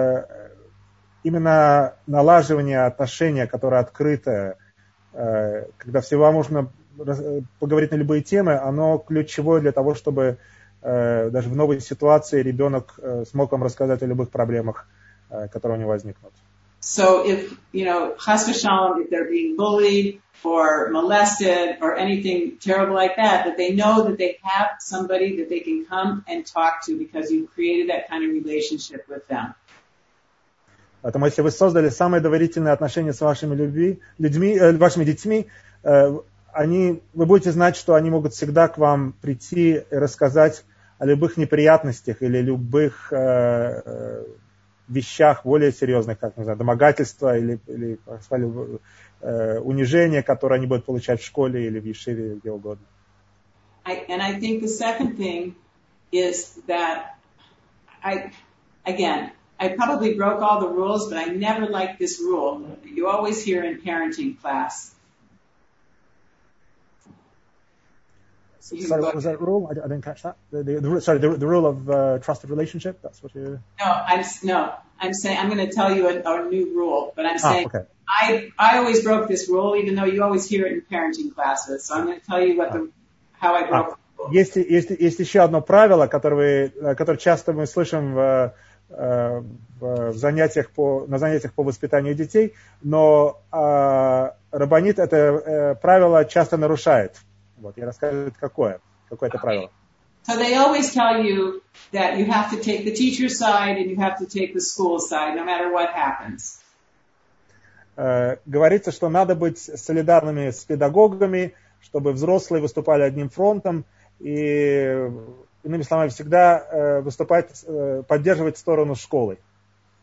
именно налаживание отношения, которое открытое, когда всегда можно поговорить на любые темы, оно ключевое для того, чтобы даже в новой ситуации ребенок смог вам рассказать о любых проблемах, которые у него возникнут. So if, chas v'shalom, if they're being bullied or molested or anything terrible like that they know that they have somebody that they can come and talk to because you've created that kind of relationship with them. Поэтому если вы создали самые доверительные отношения с вашими вашими детьми, вы будете знать, что они могут всегда к вам прийти и рассказать о любых неприятностях или любых вещах более серьезных, как, не знаю, домогательства или унижения, которые они будут получать в школе или в ешиве, где угодно. And I think the second thing is that I probably broke all the rules, but I never liked this rule. You always hear in parenting class. Sorry, what was that rule? I didn't catch that. The rule of trusted relationship. That's what you. I'm saying I'm going to tell you a new rule, but I'm saying okay. I always broke this rule, even though you always hear it in parenting classes. So I'm going to tell you how I broke the rule. Есть еще одно правило, которое часто мы слышим на занятиях по воспитанию детей, но Рабанит это правило часто нарушает. Вот, я расскажу, какое это правило. So they always tell you that you have to take the teacher's side and you have to take the school side, no matter what happens. Говорится, что надо быть солидарными с педагогами, чтобы взрослые выступали одним фронтом, и, иными словами, всегда поддерживать сторону школы.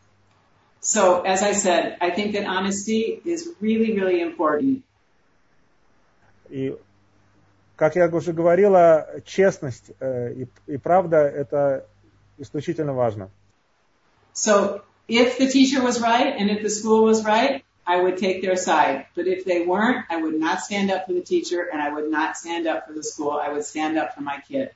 So, as I said, I think that honesty is really, really important. И, как я уже говорила, честность и правда – это исключительно важно. So, if the teacher was right and if the school was right, I would take their side. But if they weren't, I would not stand up for the teacher and I would not stand up for the school. I would stand up for my kid.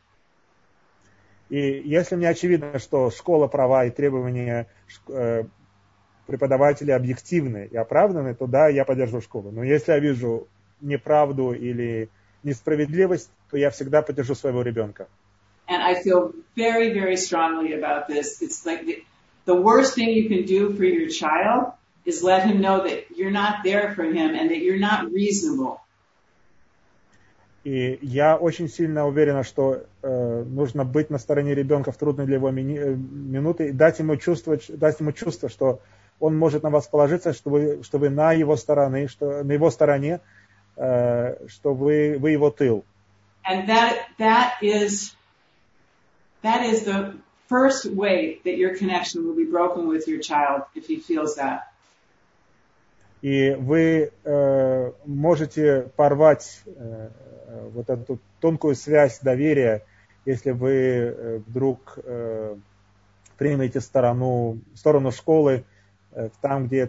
И если мне очевидно, что школа права и требования преподавателей объективны и оправданы, то да, я поддержу школу. Но если я вижу неправду или несправедливость, то я всегда поддержу своего ребенка. And I feel very, very strongly about this. It's like the worst thing you can do for your child is let him know that you're not there for him and that you're not reasonable. И я очень сильно уверена, что нужно быть на стороне ребенка в трудные для его минуты и дать ему чувство, что он может на вас положиться, что вы на его стороне, что вы его тыл. And that is the first way that your connection will be broken with your child if he feels that. И вы можете порвать вот эту тонкую связь доверия, если вы вдруг примете сторону школы, там, где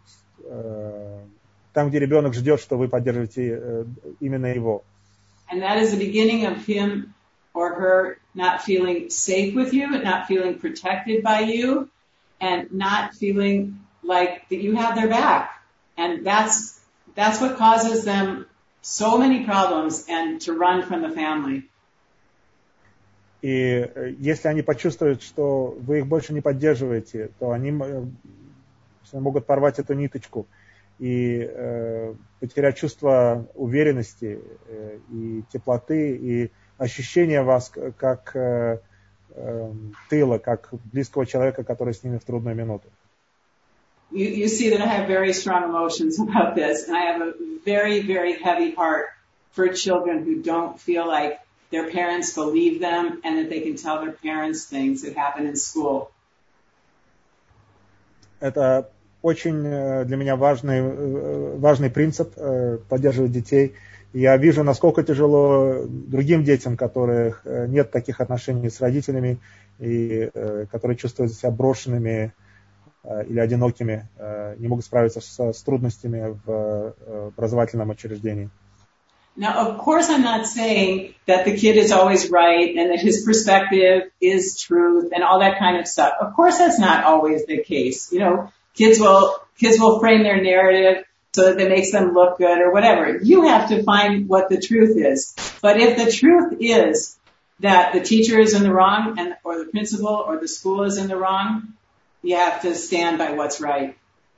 ребенок ждет, что вы поддерживаете именно его. And that is the beginning of him or her not feeling safe with you, not feeling protected by you, and not feeling like that you have their back. And that's what causes them so many problems and to run from the family. И если они почувствуют, что вы их больше не поддерживаете, то они могут порвать эту ниточку и потерять чувство уверенности и теплоты и ощущения вас как тыла, как близкого человека, который с ними в трудную минуту. You see that I have very strong emotions about this, and I have a very, very heavy heart for children who don't feel like their parents believe them and that they can tell their parents things that happen in school. Это очень для меня важный принцип поддерживать детей. Я вижу, насколько тяжело другим детям, у которых нет таких отношений с родителями и которые чувствуют себя брошенными или одинокими, не могут справиться с трудностями в образовательном учреждении. Now, of course, I'm not saying that the kid is always right and that his perspective is truth and all that kind of stuff. Of course, that's not always the case. You know, kids will frame their narrative so that it makes them look good or whatever. You have to find what the truth is. But if the truth is that the teacher is in the wrong or the principal or the school is in the wrong, you have to stand by what's right.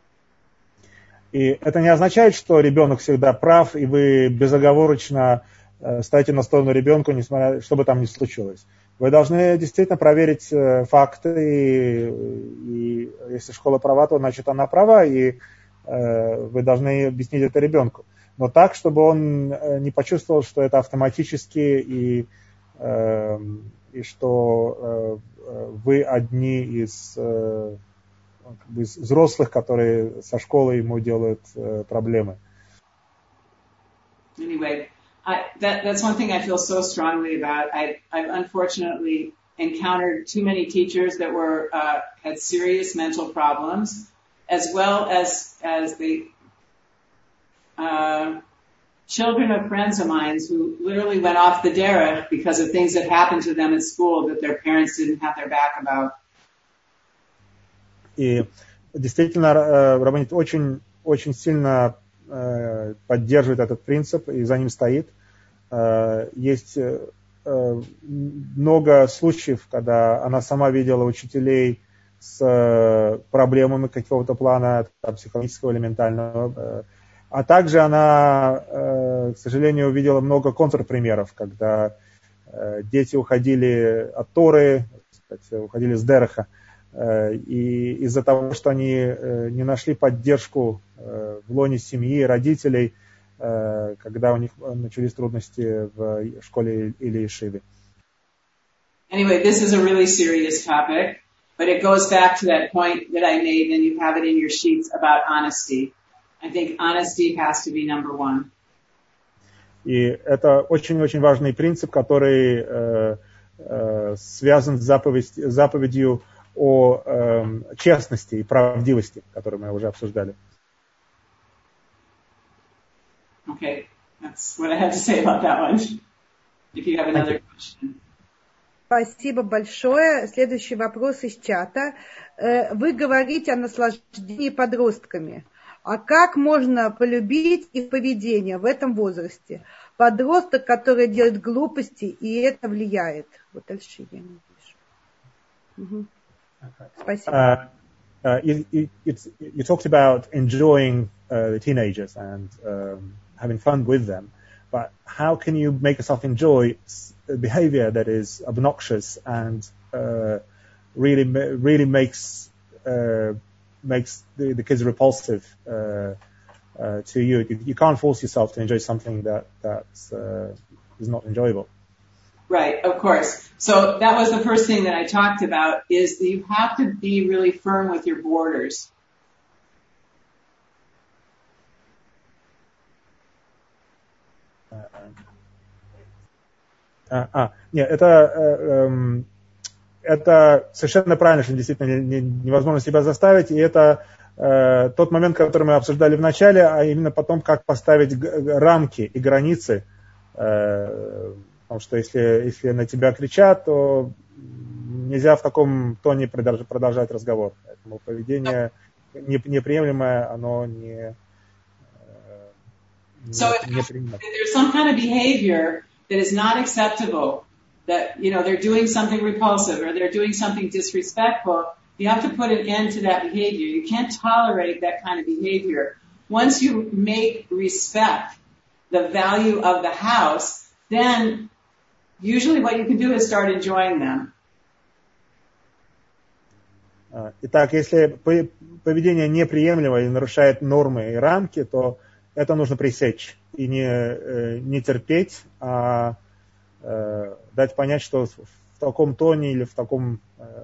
И это не означает, что ребенок всегда прав, и вы безоговорочно стоите на сторону ребенка, несмотря что бы там ни случилось. Вы должны действительно проверить факты, и если школа права, то значит она права, и вы должны объяснить это ребенку. Но так, чтобы он не почувствовал, что это автоматически, и что вы одни из взрослых, которые со школы ему делают проблемы. Anyway, that's one thing I feel so strongly about. I've unfortunately encountered too many teachers that had serious mental problems, as well as the children of friends of mine who literally went off the derech because of things that happened to them at school that their parents didn't have their back about. И действительно, Рабанит очень, очень сильно поддерживает этот принцип и за ним стоит. Есть много случаев, когда она сама видела учителей с проблемами какого-то плана, там, психологического или ментального. А также она, к сожалению, увидела много контрпримеров, когда дети уходили от Торы, уходили с дереха, и из-за того, что они не нашли поддержку в лоне семьи, родителей, когда у них начались трудности в школе или ешиве. Anyway, this is a really serious topic, But it goes back to that point that I made, and you have it in your sheets about honesty. I think honesty has to be number one. И это очень-очень важный принцип, который связан с заповедью о честности и правдивости, которую мы уже обсуждали. Okay, that's what I have to say about that one. If you have another question. Спасибо большое. Следующий вопрос из чата. Вы говорите о наслаждении подростками. А как можно полюбить их поведение в этом возрасте? Подросток, который делает глупости, и это влияет. Вот дальше я не пишу. Спасибо. You talked about enjoying the teenagers and having fun with them, but how can you make yourself enjoy behavior that is obnoxious and really makes the kids repulsive to you? You can't force yourself to enjoy something that is not enjoyable. Right, of course. So that was the first thing that I talked about, is that you have to be really firm with your borders. Нет, это совершенно правильно, что действительно невозможно себя заставить, и это тот момент, который мы обсуждали в начале, а именно потом, как поставить рамки и границы, потому что если на тебя кричат, то нельзя в таком тоне продолжать разговор. Поэтому поведение неприемлемое, оно неприемлемо. So if there's some kind of behavior that is not acceptable, that, they're doing something repulsive or they're doing something disrespectful, you have to put an end to that behavior. You can't tolerate that kind of behavior. Once you make respect the value of the house, then usually what you can do is start enjoying them. Итак, если поведение неприемлемо и нарушает нормы и рамки, то это нужно пресечь и не терпеть, а дать понять, что в таком тоне или в таком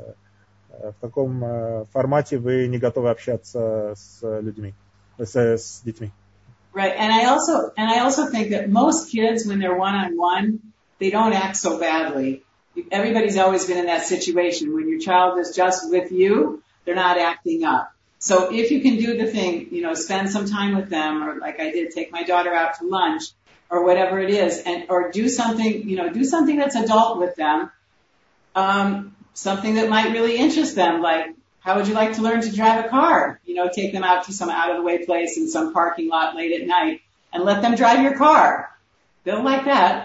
формате вы не готовы общаться с людьми, с детьми. Right, and I also think that most kids, when they're one-on-one, they don't act so badly. Everybody's always been in that situation. When your child is just with you, they're not acting up. So if you can do the thing, spend some time with them, or like I did, take my daughter out to lunch, or whatever it is, or do something that's adult with them, something that might really interest them, like, how would you like to learn to drive a car? Take them out to some out-of-the-way place in some parking lot late at night and let them drive your car. They'll like that.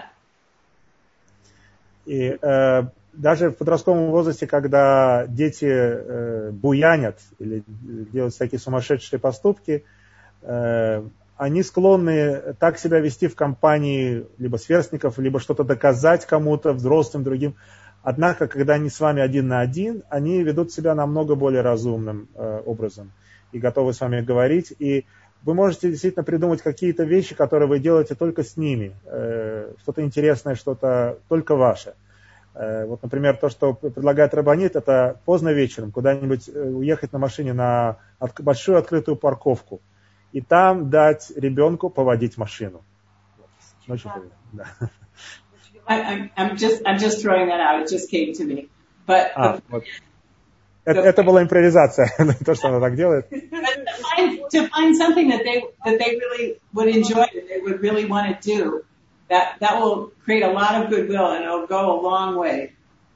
И даже в подростковом возрасте, когда дети буянят или делают всякие сумасшедшие поступки, они склонны так себя вести в компании либо сверстников, либо что-то доказать кому-то, взрослым, другим. Однако, когда они с вами один на один, они ведут себя намного более разумным образом и готовы с вами говорить. И вы можете действительно придумать какие-то вещи, которые вы делаете только с ними. Что-то интересное, что-то только ваше. Вот, например, то, что предлагает Рабанит, это поздно вечером куда-нибудь уехать на машине на большую открытую парковку и там дать ребенку поводить машину. Очень да. I'm just throwing that out. It just came to me. But вот. Это была импровизация, то, что она так делает. To find something that they really would enjoy, that they would really want to do, that will create a lot of goodwill and it'll go a long way.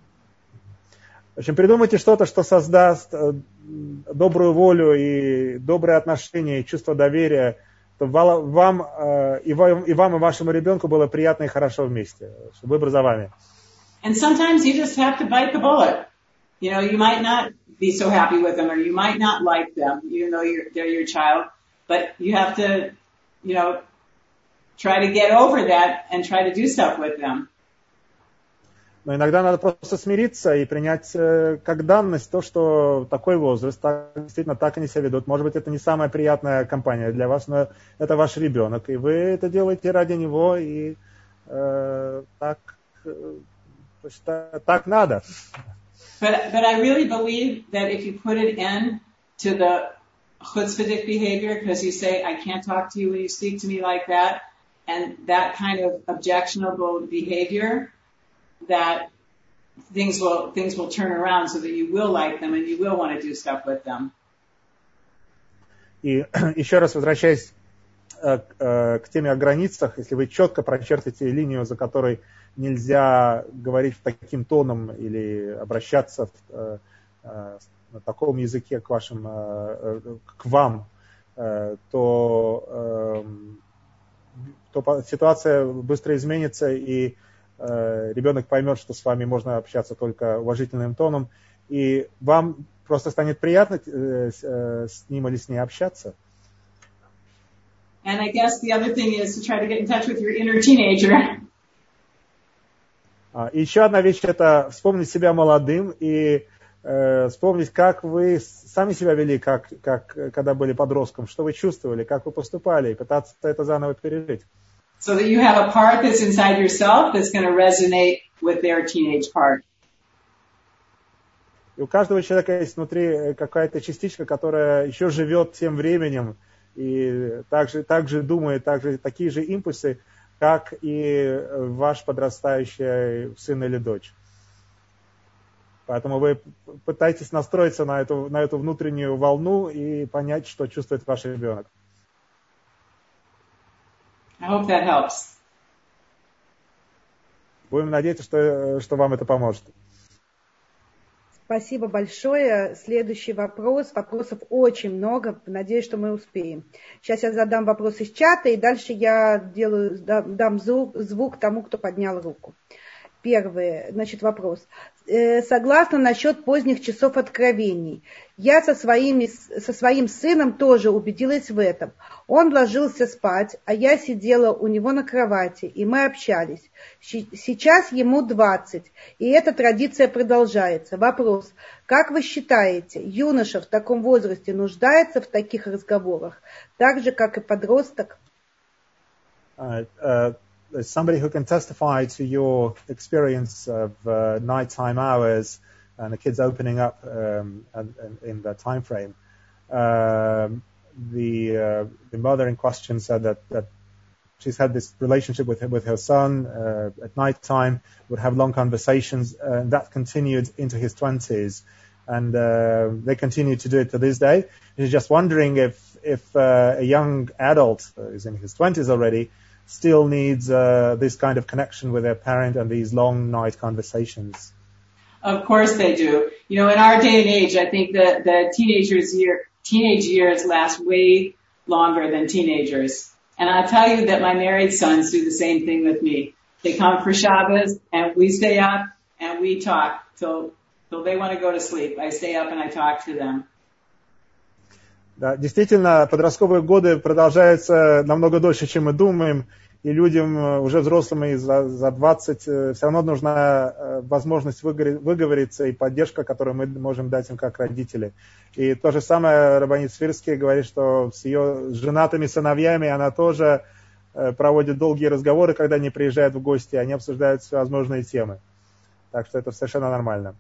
В общем, придумайте что-то, что создаст добрую волю и добрые отношения, и чувство доверия, чтобы вам и вашему ребенку было приятно и хорошо вместе, чтобы выбор за вами. And sometimes you just have to bite the bullet. You might not be so happy with them, or you might not like them, even though they're your child, but you have to, try to get over that and try to do stuff with them. Но иногда надо просто смириться и принять как данность то, что такой возраст, действительно так они себя ведут. Может быть, это не самая приятная компания для вас, но это ваш ребенок, и вы это делаете ради него, и так надо. But I really believe that if you put an end to the chutzpahdik behavior, because you say, I can't talk to you when you speak to me like that, and that kind of objectionable behavior, that things will turn around so that you will like them and you will want to do stuff with them. И еще раз возвращаясь к теме о границах, если вы четко прочертите линию, за которой нельзя говорить таким тоном или обращаться на таком языке к вам, то ситуация быстро изменится, и ребенок поймет, что с вами можно общаться только уважительным тоном, и вам просто станет приятно с ним или с ней общаться. And I guess the other thing is to try to get in touch with your inner teenager. И еще одна вещь — это вспомнить себя молодым и вспомнить, как вы сами себя вели, когда были подростком, что вы чувствовали, как вы поступали, и пытаться это заново пережить. So that you have a part that's inside yourself that's going to resonate with their teenage part. И у каждого человека есть внутри какая-то частичка, которая еще живет тем временем и также думает, такие же импульсы, как и ваш подрастающий сын или дочь. Поэтому вы пытаетесь настроиться на эту внутреннюю волну и понять, что чувствует ваш ребенок. I hope that helps. Будем надеяться, что вам это поможет. Спасибо большое. Следующий вопрос. Вопросов очень много. Надеюсь, что мы успеем. Сейчас я задам вопрос из чата, и дальше я дам звук тому, кто поднял руку. Первый, вопрос. Согласно насчет поздних часов откровений. Я со своим сыном тоже убедилась в этом. Он ложился спать, а я сидела у него на кровати, и мы общались. Сейчас ему 20, и эта традиция продолжается. Вопрос. Как вы считаете, юноша в таком возрасте нуждается в таких разговорах, так же, как и подросток? Somebody who can testify to your experience of nighttime hours and the kids opening up in that time frame. The mother in question said that she's had this relationship with her son at nighttime, would have long conversations, and that continued into his 20s, and they continue to do it to this day. She's just wondering if a young adult who's in his 20s already still needs this kind of connection with their parent and these long night conversations. Of course they do. In our day and age, I think that the teenage years last way longer than teenagers. And I'll tell you that my married sons do the same thing with me. They come for Shabbos, and we stay up, and we talk till they want to go to sleep. I stay up and I talk to them. Да, действительно, подростковые годы продолжаются намного дольше, чем мы думаем, и людям, уже взрослым, и за 20, все равно нужна возможность выговориться и поддержка, которую мы можем дать им как родители. И то же самое Рабанит Свирский говорит, что с ее женатыми сыновьями она тоже проводит долгие разговоры, когда они приезжают в гости, они обсуждают всевозможные темы. Так что это совершенно нормально.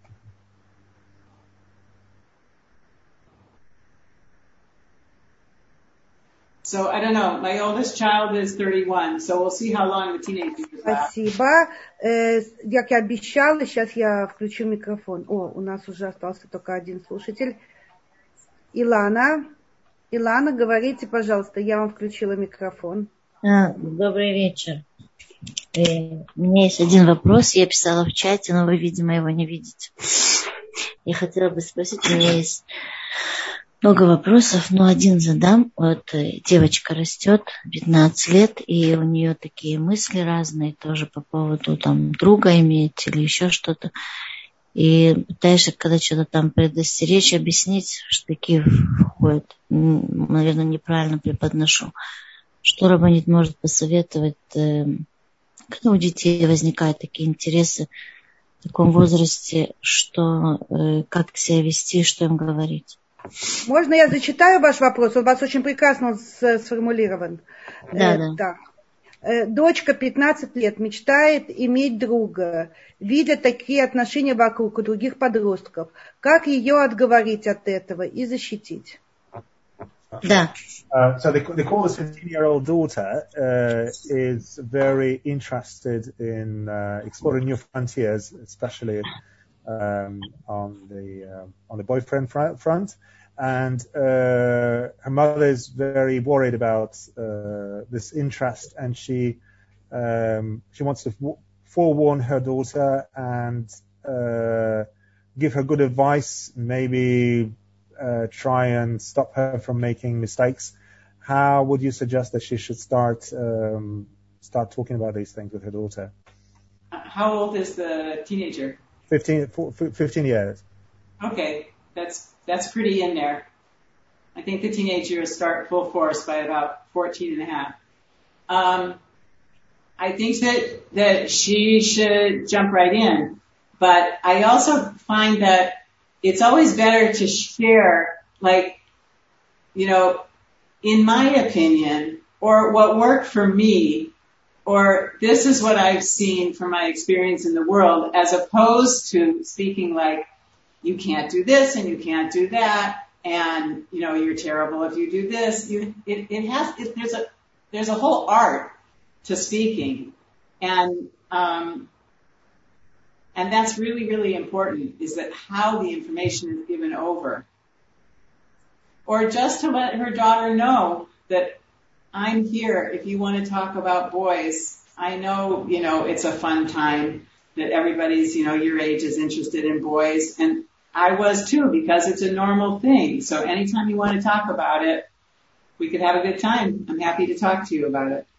So I don't know. My oldest child is 31, so we'll see how long the teenagers last. Спасибо. Как я обещала, сейчас я включу микрофон. У нас уже остался только один слушатель. Илана, говорите, пожалуйста, я вам включила микрофон. Добрый вечер. У меня есть один вопрос, я писала в чате, но вы, видимо, его не видите. Я хотела бы спросить, у меня есть много вопросов, но один задам. Вот девочка растет, 15 лет, и у нее такие мысли разные тоже по поводу друга иметь или еще что-то. И пытаешься, когда что-то предостеречь, объяснить, что такие входят. Наверное, неправильно преподношу. Что Рабанит может посоветовать, когда у детей возникают такие интересы в таком возрасте, как себя вести, что им говорить? Можно я зачитаю ваш вопрос? Он у вас очень прекрасно сформулирован. Да. Дочка 15 лет мечтает иметь друга, видя такие отношения вокруг у других подростков. Как ее отговорить от этого и защитить? Да. So they call this 15-year-old daughter is very interested in exploring new frontiers, especially on the boyfriend front, and her mother is very worried about this interest, and she wants to forewarn her daughter and give her good advice, maybe try and stop her from making mistakes. How would you suggest that she should start talking about these things with her daughter? How old is the teenager? 15 years. Okay, that's pretty in there. I think the teenagers start full force by about 14 and a half. I think that she should jump right in, but I also find that it's always better to share, like, in my opinion, or what worked for me, or this is what I've seen from my experience in the world, as opposed to speaking like, you can't do this and you can't do that, and, you're terrible if you do this. There's a whole art to speaking, and that's really, really important, is that how the information is given over. Or just to let her daughter know that I'm here if you want to talk about boys. I know, it's a fun time, that everybody's, your age is interested in boys. And I was too, because it's a normal thing. So anytime you want to talk about it, we could have a good time. I'm happy to talk to you about it.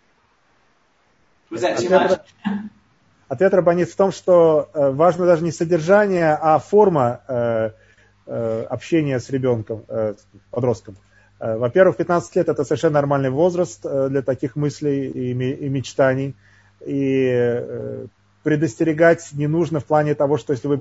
Was that too much? Ответ Рабанит в том, что важно даже не содержание, а форма общения с ребенком, подростком. Во-первых, 15 лет – это совершенно нормальный возраст для таких мыслей и мечтаний. И предостерегать не нужно в плане того, что если вы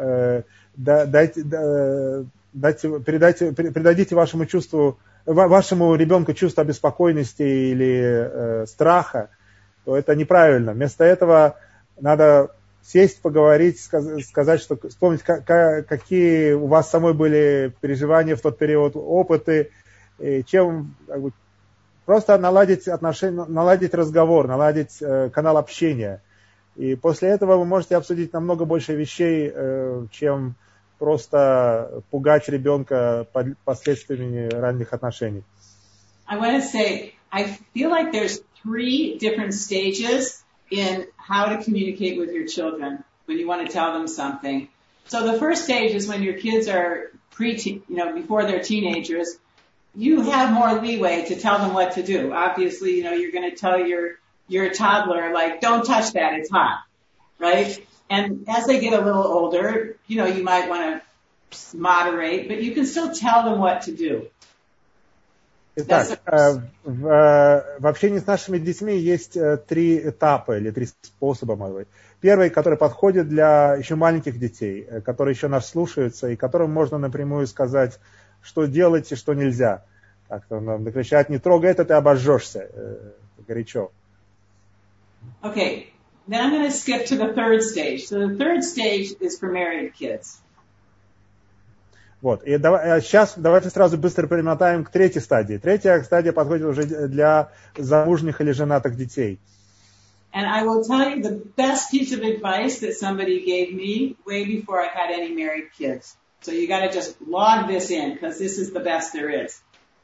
передадите вашему ребенку чувство обеспокоенности или страха, то это неправильно. Вместо этого надо сесть, поговорить, сказать, что вспомнить, какие у вас самой были переживания в тот период, опыты, чем просто наладить отношения, наладить разговор, наладить канал общения. И после этого вы можете обсудить намного больше вещей, чем просто пугать ребенка последствиями ранних отношений. I want to say, I feel like there's 3 different stages in how to communicate with your children when you want to tell them something. So the first stage is when your kids are before they're teenagers. You have more leeway to tell them what to do. Obviously, you're going to tell your toddler, like, don't touch that, it's hot, right? And as they get a little older, you might want to moderate, but you can still tell them what to do. Итак, в общении с нашими детьми есть 3 этапа или 3 способа, может быть. Первый, который подходит для еще маленьких детей, которые еще нас слушаются, и которым можно напрямую сказать, что делать и что нельзя. Как-то нам кричать, не трогай это, ты обожжешься горячо. Okay, then I'm going to skip to the 3rd stage. So the 3rd stage is for married kids. Вот. И сейчас давайте сразу быстро перемотаем к 3-й стадии. 3-я стадия подходит уже для замужних или женатых детей. And I will tell you the best piece of advice that somebody gave me way before I had any married kids. So you got to just log this in, because this is the best there is.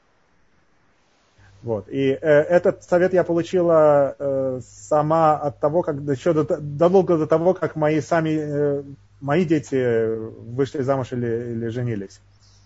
Вот. И этот совет я получила сама от того, еще задолго до того, как мои дети вышли замуж или женились.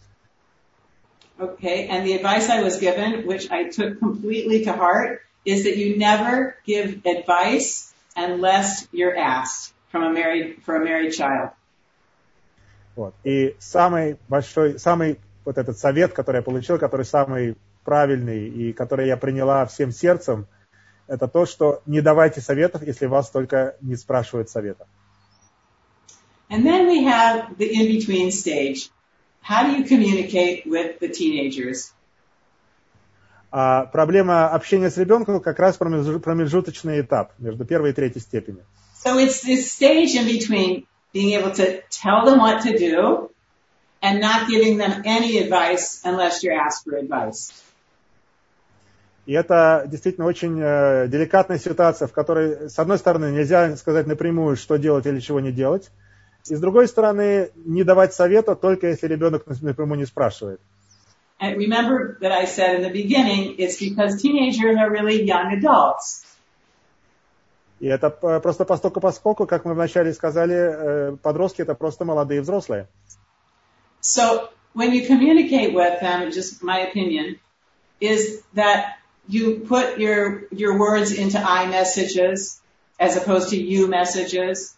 Okay, and the advice I was given, which I took completely to heart, is that you never give advice unless you're asked for a married child. Вот. И самый вот этот совет, который я получил, который самый правильный и который я приняла всем сердцем, это то, что не давайте советов, если вас только не спрашивают совета. And then we have the in-between stage. How do you communicate with the teenagers? А проблема общения с ребенком как раз промежуточный этап между первой и третьей степенью. So it's this stage in between being able to tell them what to do and not giving them any advice unless you're asked for advice. И это действительно очень деликатная ситуация, в которой, с одной стороны, нельзя сказать напрямую, что делать или чего не делать, и с другой стороны, не давать совета, только если ребенок напрямую не спрашивает. And remember that I said in the beginning, it's because teenagers are really young adults. И это просто поскольку, как мы вначале сказали, подростки это просто молодые взрослые. So when you communicate with them, just my opinion, is that you put your words into I messages as opposed to you messages.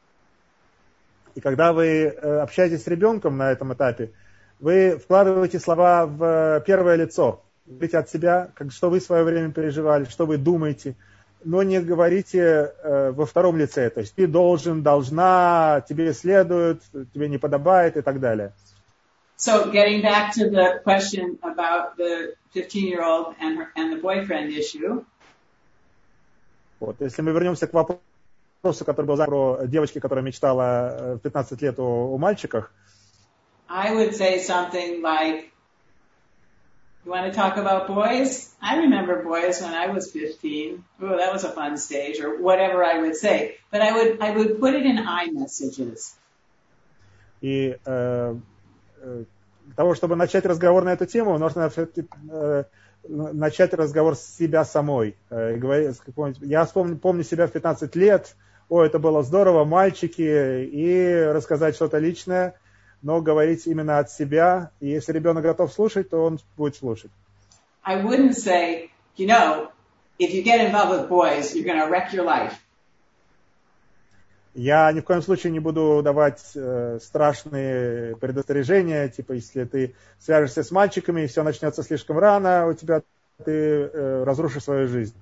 И когда вы общаетесь с ребенком на этом этапе, вы вкладываете слова в первое лицо. Говорите от себя, что вы в свое время переживали, что вы думаете, но не говорите во втором лице. То есть ты должен, должна, тебе следует, тебе не подобает и так далее. So getting back to the question about the 15-year-old and the boyfriend issue. Вот, если мы вернемся к вопросу, который был про девочки, которая мечтала в 15 лет о мальчиках. I would say something like, you want to talk about boys? I remember boys when I was 15. Oh, that was a fun stage, or whatever I would say. But I would put it in I messages. И для того, чтобы начать разговор на эту тему, нужно начать разговор с себя самой. Я помню себя в 15 лет, это было здорово, мальчики, и рассказать что-то личное, но говорить именно от себя. И если ребенок готов слушать, то он будет слушать. I wouldn't say, if you get involved with boys, you're going to wreck your life. Я ни в коем случае не буду давать страшные предостережения, типа, если ты свяжешься с мальчиками, и все начнется слишком рано, ты разрушишь свою жизнь.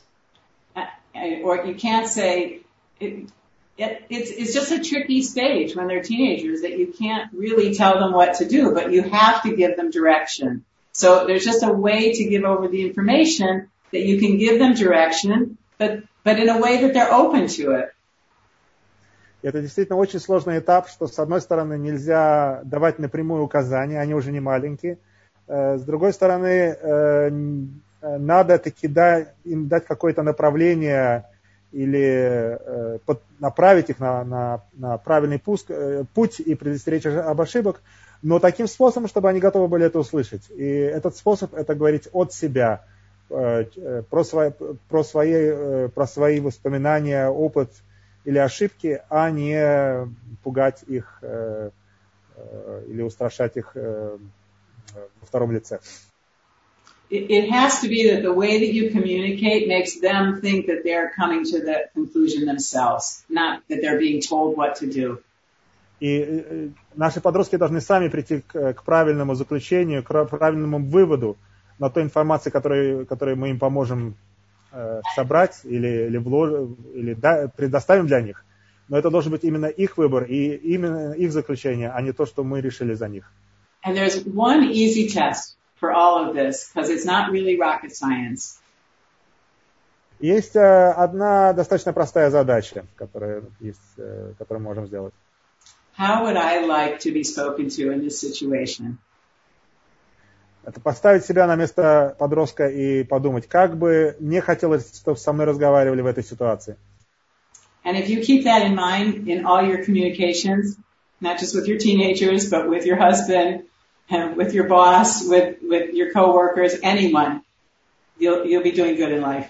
Or you can't say, it's just a tricky stage when they're teenagers that you can't really tell them what to do, but you have to give them direction. So there's just a way to give over the information that you can give them direction, but in a way that they're open to it. Это действительно очень сложный этап, что с одной стороны нельзя давать напрямую указания, они уже не маленькие. С другой стороны, надо таки им дать какое-то направление или направить их на правильный путь и предостеречь об ошибках, но таким способом, чтобы они готовы были это услышать. И этот способ — это говорить от себя, про свои воспоминания, опыт или ошибки, а не пугать их или устрашать их во втором лице. It has to be that the way that you communicate makes them think that they're coming to the conclusion themselves, not that they're being told what to do. И наши подростки должны сами прийти к правильному заключению, к правильному выводу на той информации, которую мы им поможем собрать или предоставим для них. Но это должен быть именно их выбор и именно их заключение, а не то, что мы решили за них. And there's one easy test for all of this, because it's not really rocket science. Есть одна достаточно простая задача, которую мы можем сделать. How would I like to be spoken to in this situation? Это поставить себя на место подростка и подумать, как бы мне хотелось, чтобы со мной разговаривали в этой ситуации. And if you keep that in mind in all your communications, not just with your teenagers, but with your husband, and with your boss, with your coworkers, anyone, you'll be doing good in life.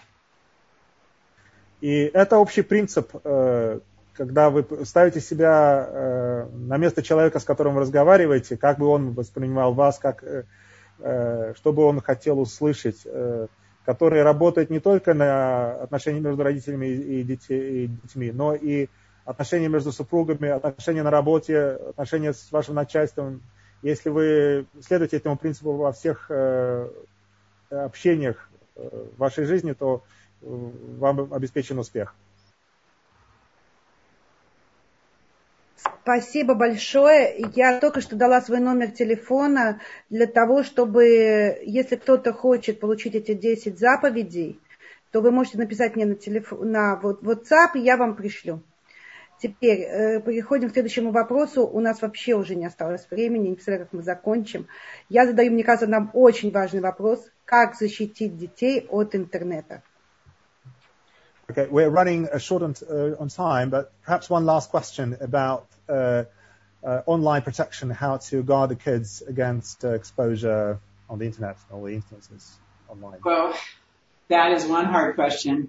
И это общий принцип, когда вы ставите себя на место человека, с которым вы разговариваете, как бы он воспринимал вас, что бы он хотел услышать, который работает не только на отношения между родителями и детьми, но и отношения между супругами, отношения на работе, отношения с вашим начальством. Если вы следуете этому принципу во всех общениях в вашей жизни, то вам обеспечен успех. Спасибо большое. Я только что дала свой номер телефона для того, чтобы, если кто-то хочет получить эти 10 заповедей, то вы можете написать мне на WhatsApp, и я вам пришлю. Теперь переходим к следующему вопросу. У нас вообще уже не осталось времени, не представляю, как мы закончим. Я задаю, мне кажется, нам очень важный вопрос. Как защитить детей от интернета? Okay, we're running short on time, but perhaps one last question about online protection, how to guard the kids against exposure on the internet, all the influences online. Well, that is one hard question.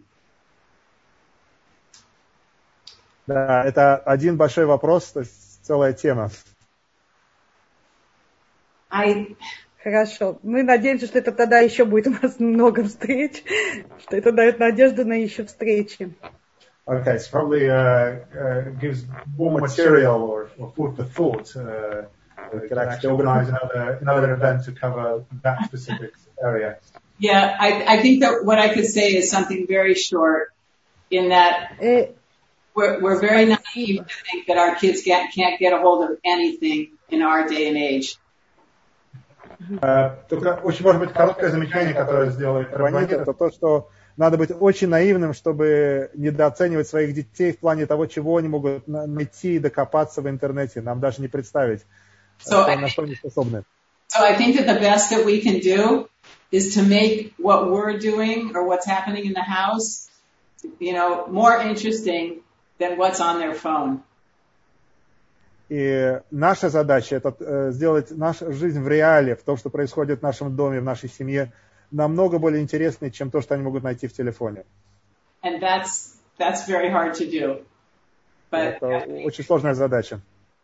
Да, это один большой вопрос, то есть целая тема. Хорошо. Мы надеемся, что это тогда еще будет у нас много встреч, что это дает надежду на еще встречи. Okay, so probably gives more material or food for thought. We could actually organize another event to cover that specific area. Yeah, I think that what I could say is something very short in that we're very naive to think that our kids can't get a hold of anything in our day and age. Только очень, может быть, короткое замечание, которое сделает Рабанит, это то, что надо быть очень наивным, чтобы недооценивать своих детей в плане того, чего они могут найти и докопаться в интернете. Нам даже не представить, на что они способны. So I think that the best that we can do is to make what we're doing or what's happening in the house, more interesting than what's on their phone. И наша задача это сделать нашу жизнь в реале, в том, что происходит в нашем доме, в нашей семье, намного более интересной, чем то, что они могут найти в телефоне. And that's very hard to do. But это очень сложная задача.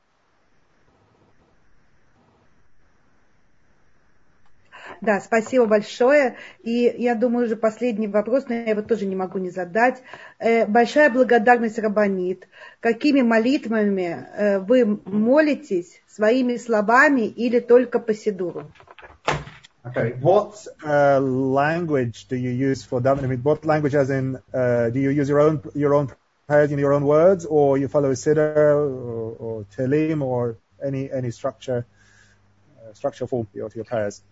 Да, спасибо большое. И я думаю, уже последний вопрос, но я его тоже не могу не задать. Большая благодарность, Рабанит. Какими молитвами вы молитесь, своими словами или только по сидуру? Okay, what language do you use for that? I mean, what language, as in, do you use your own prayers in your own words, or you follow a siddur or telim or any structure form to your prayers?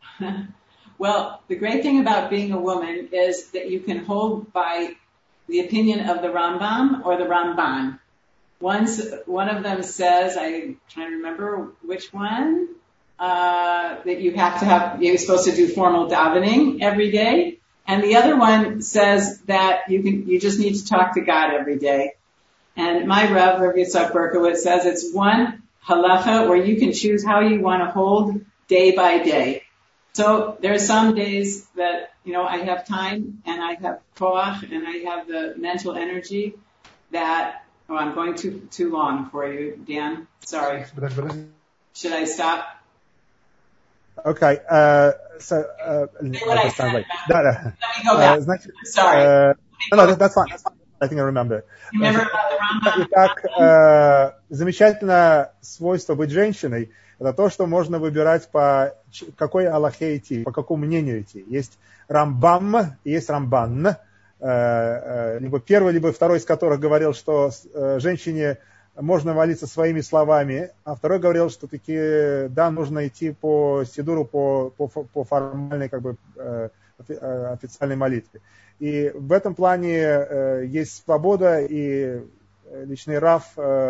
Well, the great thing about being a woman is that you can hold by the opinion of the Rambam or the Ramban. One of them says, I'm trying to remember which one, that you're supposed to do formal davening every day. And the other one says that you just need to talk to God every day. And my Rav Yitzhak Berkowitz says it's one halacha where you can choose how you want to hold day by day. So there are some days that, I have time and I have koach and I have the mental energy that, I'm going too long for you, Dan. Sorry. Should I stop? Okay, so, what I said. Let me go back. Sorry. No, that's fine. I think I remember. You remember about the Rambam? Итак, замечательное свойство быть женщиной – это то, что можно выбирать по какой алахе идти, по какому мнению идти. Есть Рамбам и есть Рамбан. Либо первый, либо второй из которых говорил, что женщине можно молиться своими словами, а второй говорил, что таки, да, нужно идти по сидуру, по формальной, официальной молитве. И в этом плане есть свобода, и личный Рав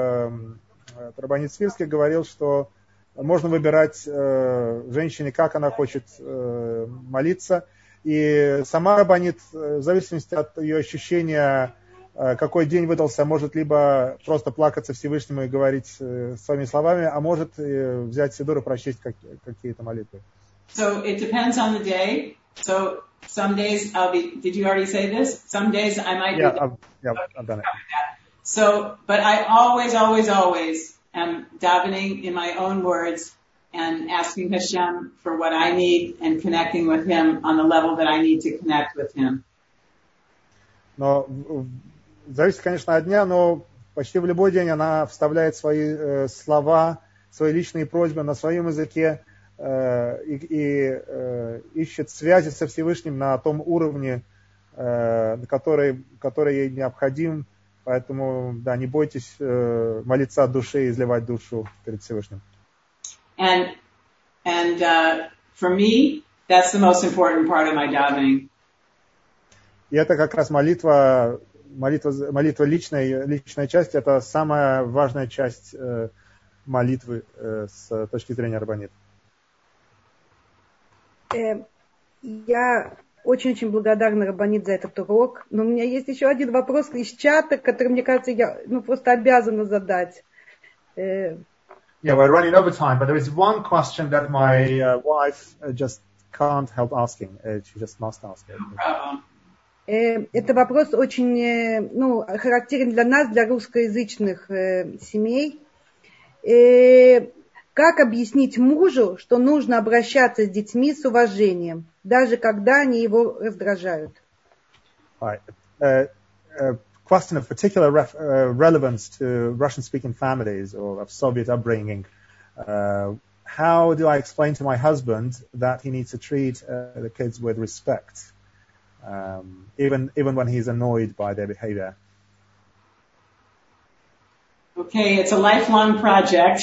Рабанит Свирский говорил, что можно выбирать женщине, как она хочет молиться. И сама Рабанит, в зависимости от ее ощущения, какой день выдался, может либо просто плакаться Всевышнему и говорить своими словами, а может взять сидур и прочесть какие-то молитвы. So it depends on the day. So some days did you already say this? Some days I might be... I've done it. So, but I always am davening in my own words and asking Hashem for what I need and connecting with Him on the level that I need to connect with Him. Но зависит, конечно, от дня, но почти в любой день она вставляет свои слова, свои личные просьбы на своем языке и ищет связи со Всевышним на том уровне, который ей необходим, Поэтому, да, не бойтесь молиться от души и изливать душу перед Всевышним. And for me, that's the most important part of my davening. И это как раз молитва личная часть, это самая важная часть молитвы с точки зрения рабанит. Я очень-очень благодарна Рабанит за этот урок, но у меня есть еще один вопрос из чата, который, мне кажется, я просто обязана задать. Yeah, we're running over time, but there is one question that my wife just can't help asking. She just must ask it. Это вопрос очень, характерен для нас, для русскоязычных семей. Как объяснить мужу, что нужно обращаться с детьми с уважением, даже когда они его раздражают? Question of particular relevance to Russian-speaking families or of Soviet upbringing. How do I explain to my husband that he needs to treat the kids with respect, even when he's annoyed by their behavior? Okay, it's a lifelong project.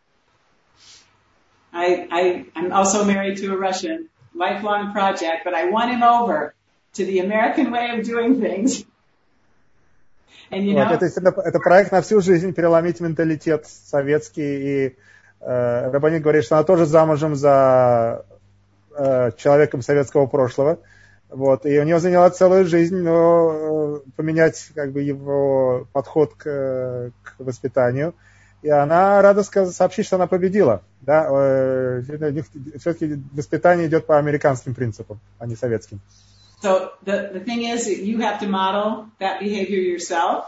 I'm also married to a Russian. Lifelong project, but I won him over to the American way of doing things. And you know, это проект на всю жизнь, переломить менталитет советский. И Рабанит говорит, что она тоже замужем за человеком советского прошлого. Вот, и у нее заняло целую жизнь, но поменять его подход к воспитанию. И она рада сообщить, что она победила. Да? Все-таки воспитание идет по американским принципам, а не советским. So the thing is, you have to model that behavior yourself.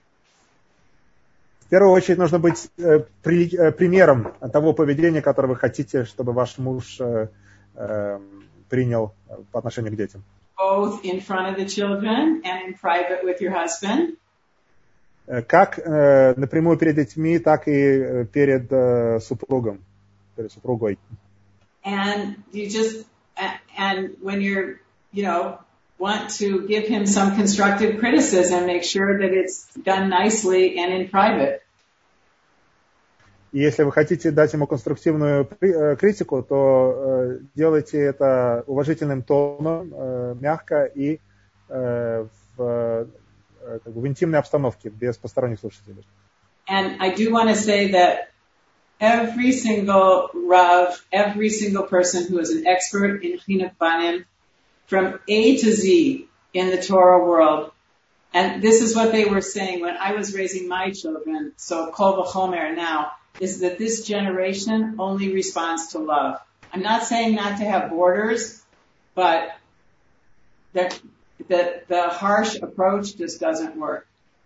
В первую очередь нужно быть примером того поведения, которое вы хотите, чтобы ваш муж принял по отношению к детям. Both in front of the children and in private with your husband. Как напрямую перед детьми, так и перед супругой. And you just, and when you're, want to give him some constructive criticism, make sure that it's done nicely and in private. И если вы хотите дать ему конструктивную критику, то делайте это уважительным тоном, мягко и в интимной обстановке, без посторонних слушателей. And I do want to say that every single Rav, every single person who is an expert in Chinuch Banim, from A to Z in the Torah world, and this is what they were saying when I was raising my children, so Kol V'chomer now, is that this generation only responds to love. I'm not saying not to have borders, but that the harsh approach just doesn't work.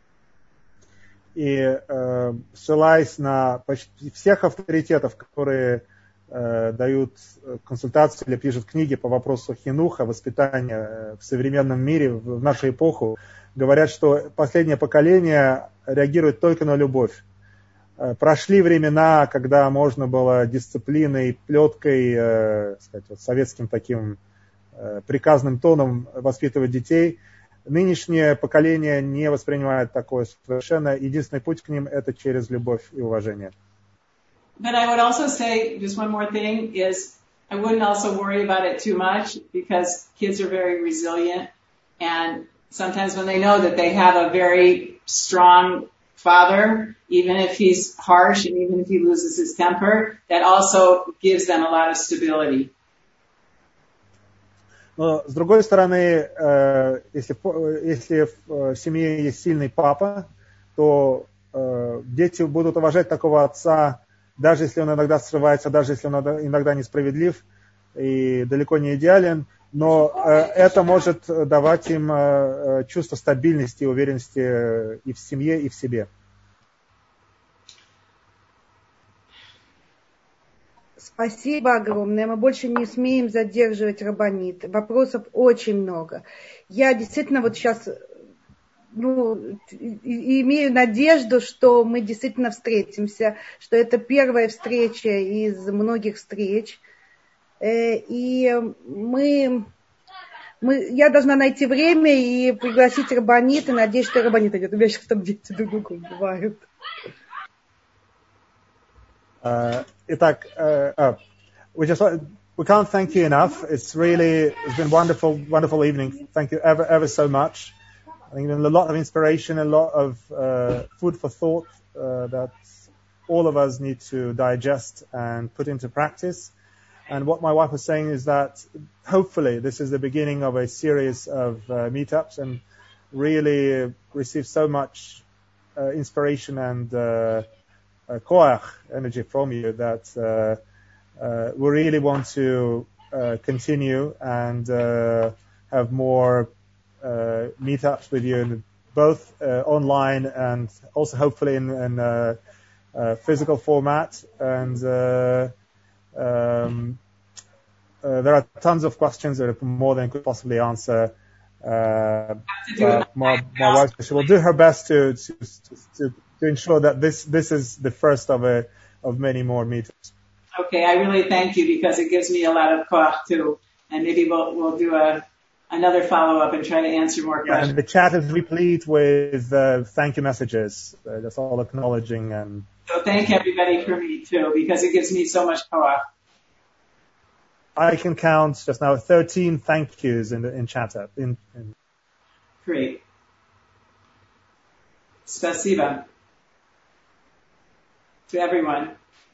И ссылаясь на почти всех авторитетов, которые дают консультации или пишут книги по вопросу хинуха, воспитания в современном мире, в нашу эпоху, говорят, что последнее поколение реагирует только на любовь. Прошли времена, когда можно было дисциплиной, плеткой, советским таким приказным тоном воспитывать детей. Нынешнее поколение не воспринимает такое совершенно. Единственный путь к ним – это через любовь и уважение. But I would also say, just one more thing, is I wouldn't also worry about it too much because kids are very resilient. And sometimes when they know that they have a very strong father, even if he's harsh and even if he loses his temper, that also gives them a lot of stability. Но, с другой стороны, если в семье есть сильный папа, то дети будут уважать такого отца, даже если он иногда срывается, даже если он иногда несправедлив и далеко не идеален, но это может давать им чувство стабильности и уверенности и в семье, и в себе. Спасибо огромное. Мы больше не смеем задерживать Рабанит. Вопросов очень много. Я действительно вот сейчас имею надежду, что мы действительно встретимся, что это первая встреча из многих встреч. И мы Я должна найти время и пригласить Рабанит, и надеюсь, что Рабанит идет. У меня сейчас там дети друг друга убивают. Итак, we can't thank you enough. It's been wonderful evening. Thank you ever so much. I think a lot of inspiration, a lot of food for thought that all of us need to digest and put into practice. And what my wife was saying is that hopefully this is the beginning of a series of meetups, and really receive so much inspiration and koach, energy from you, that we really want to continue and have more meetups with you, both online and also hopefully in physical format. And there are tons of questions that are more than could possibly answer. My wife, she will do her best to ensure that this is the first of many more meetups. Okay, I really thank you, because it gives me a lot of koach too, and maybe we'll do another follow up and try to answer more questions. And the chat is replete with thank you messages. That's all acknowledging. And so thank everybody for me too, because it gives me so much koach. I can count just now 13 thank yous in chat. Great. Spasiba to everyone.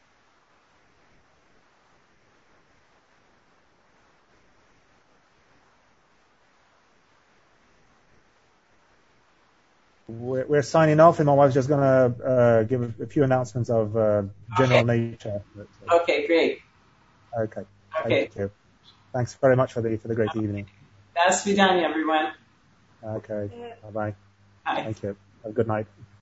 We're signing off, and my wife's just going to give a few announcements of general nature. Okay, great. Okay. Thank you. Thanks very much for the great evening. That's Vidania, everyone. Okay. Bye-bye. Bye. Thank you. Have a good night.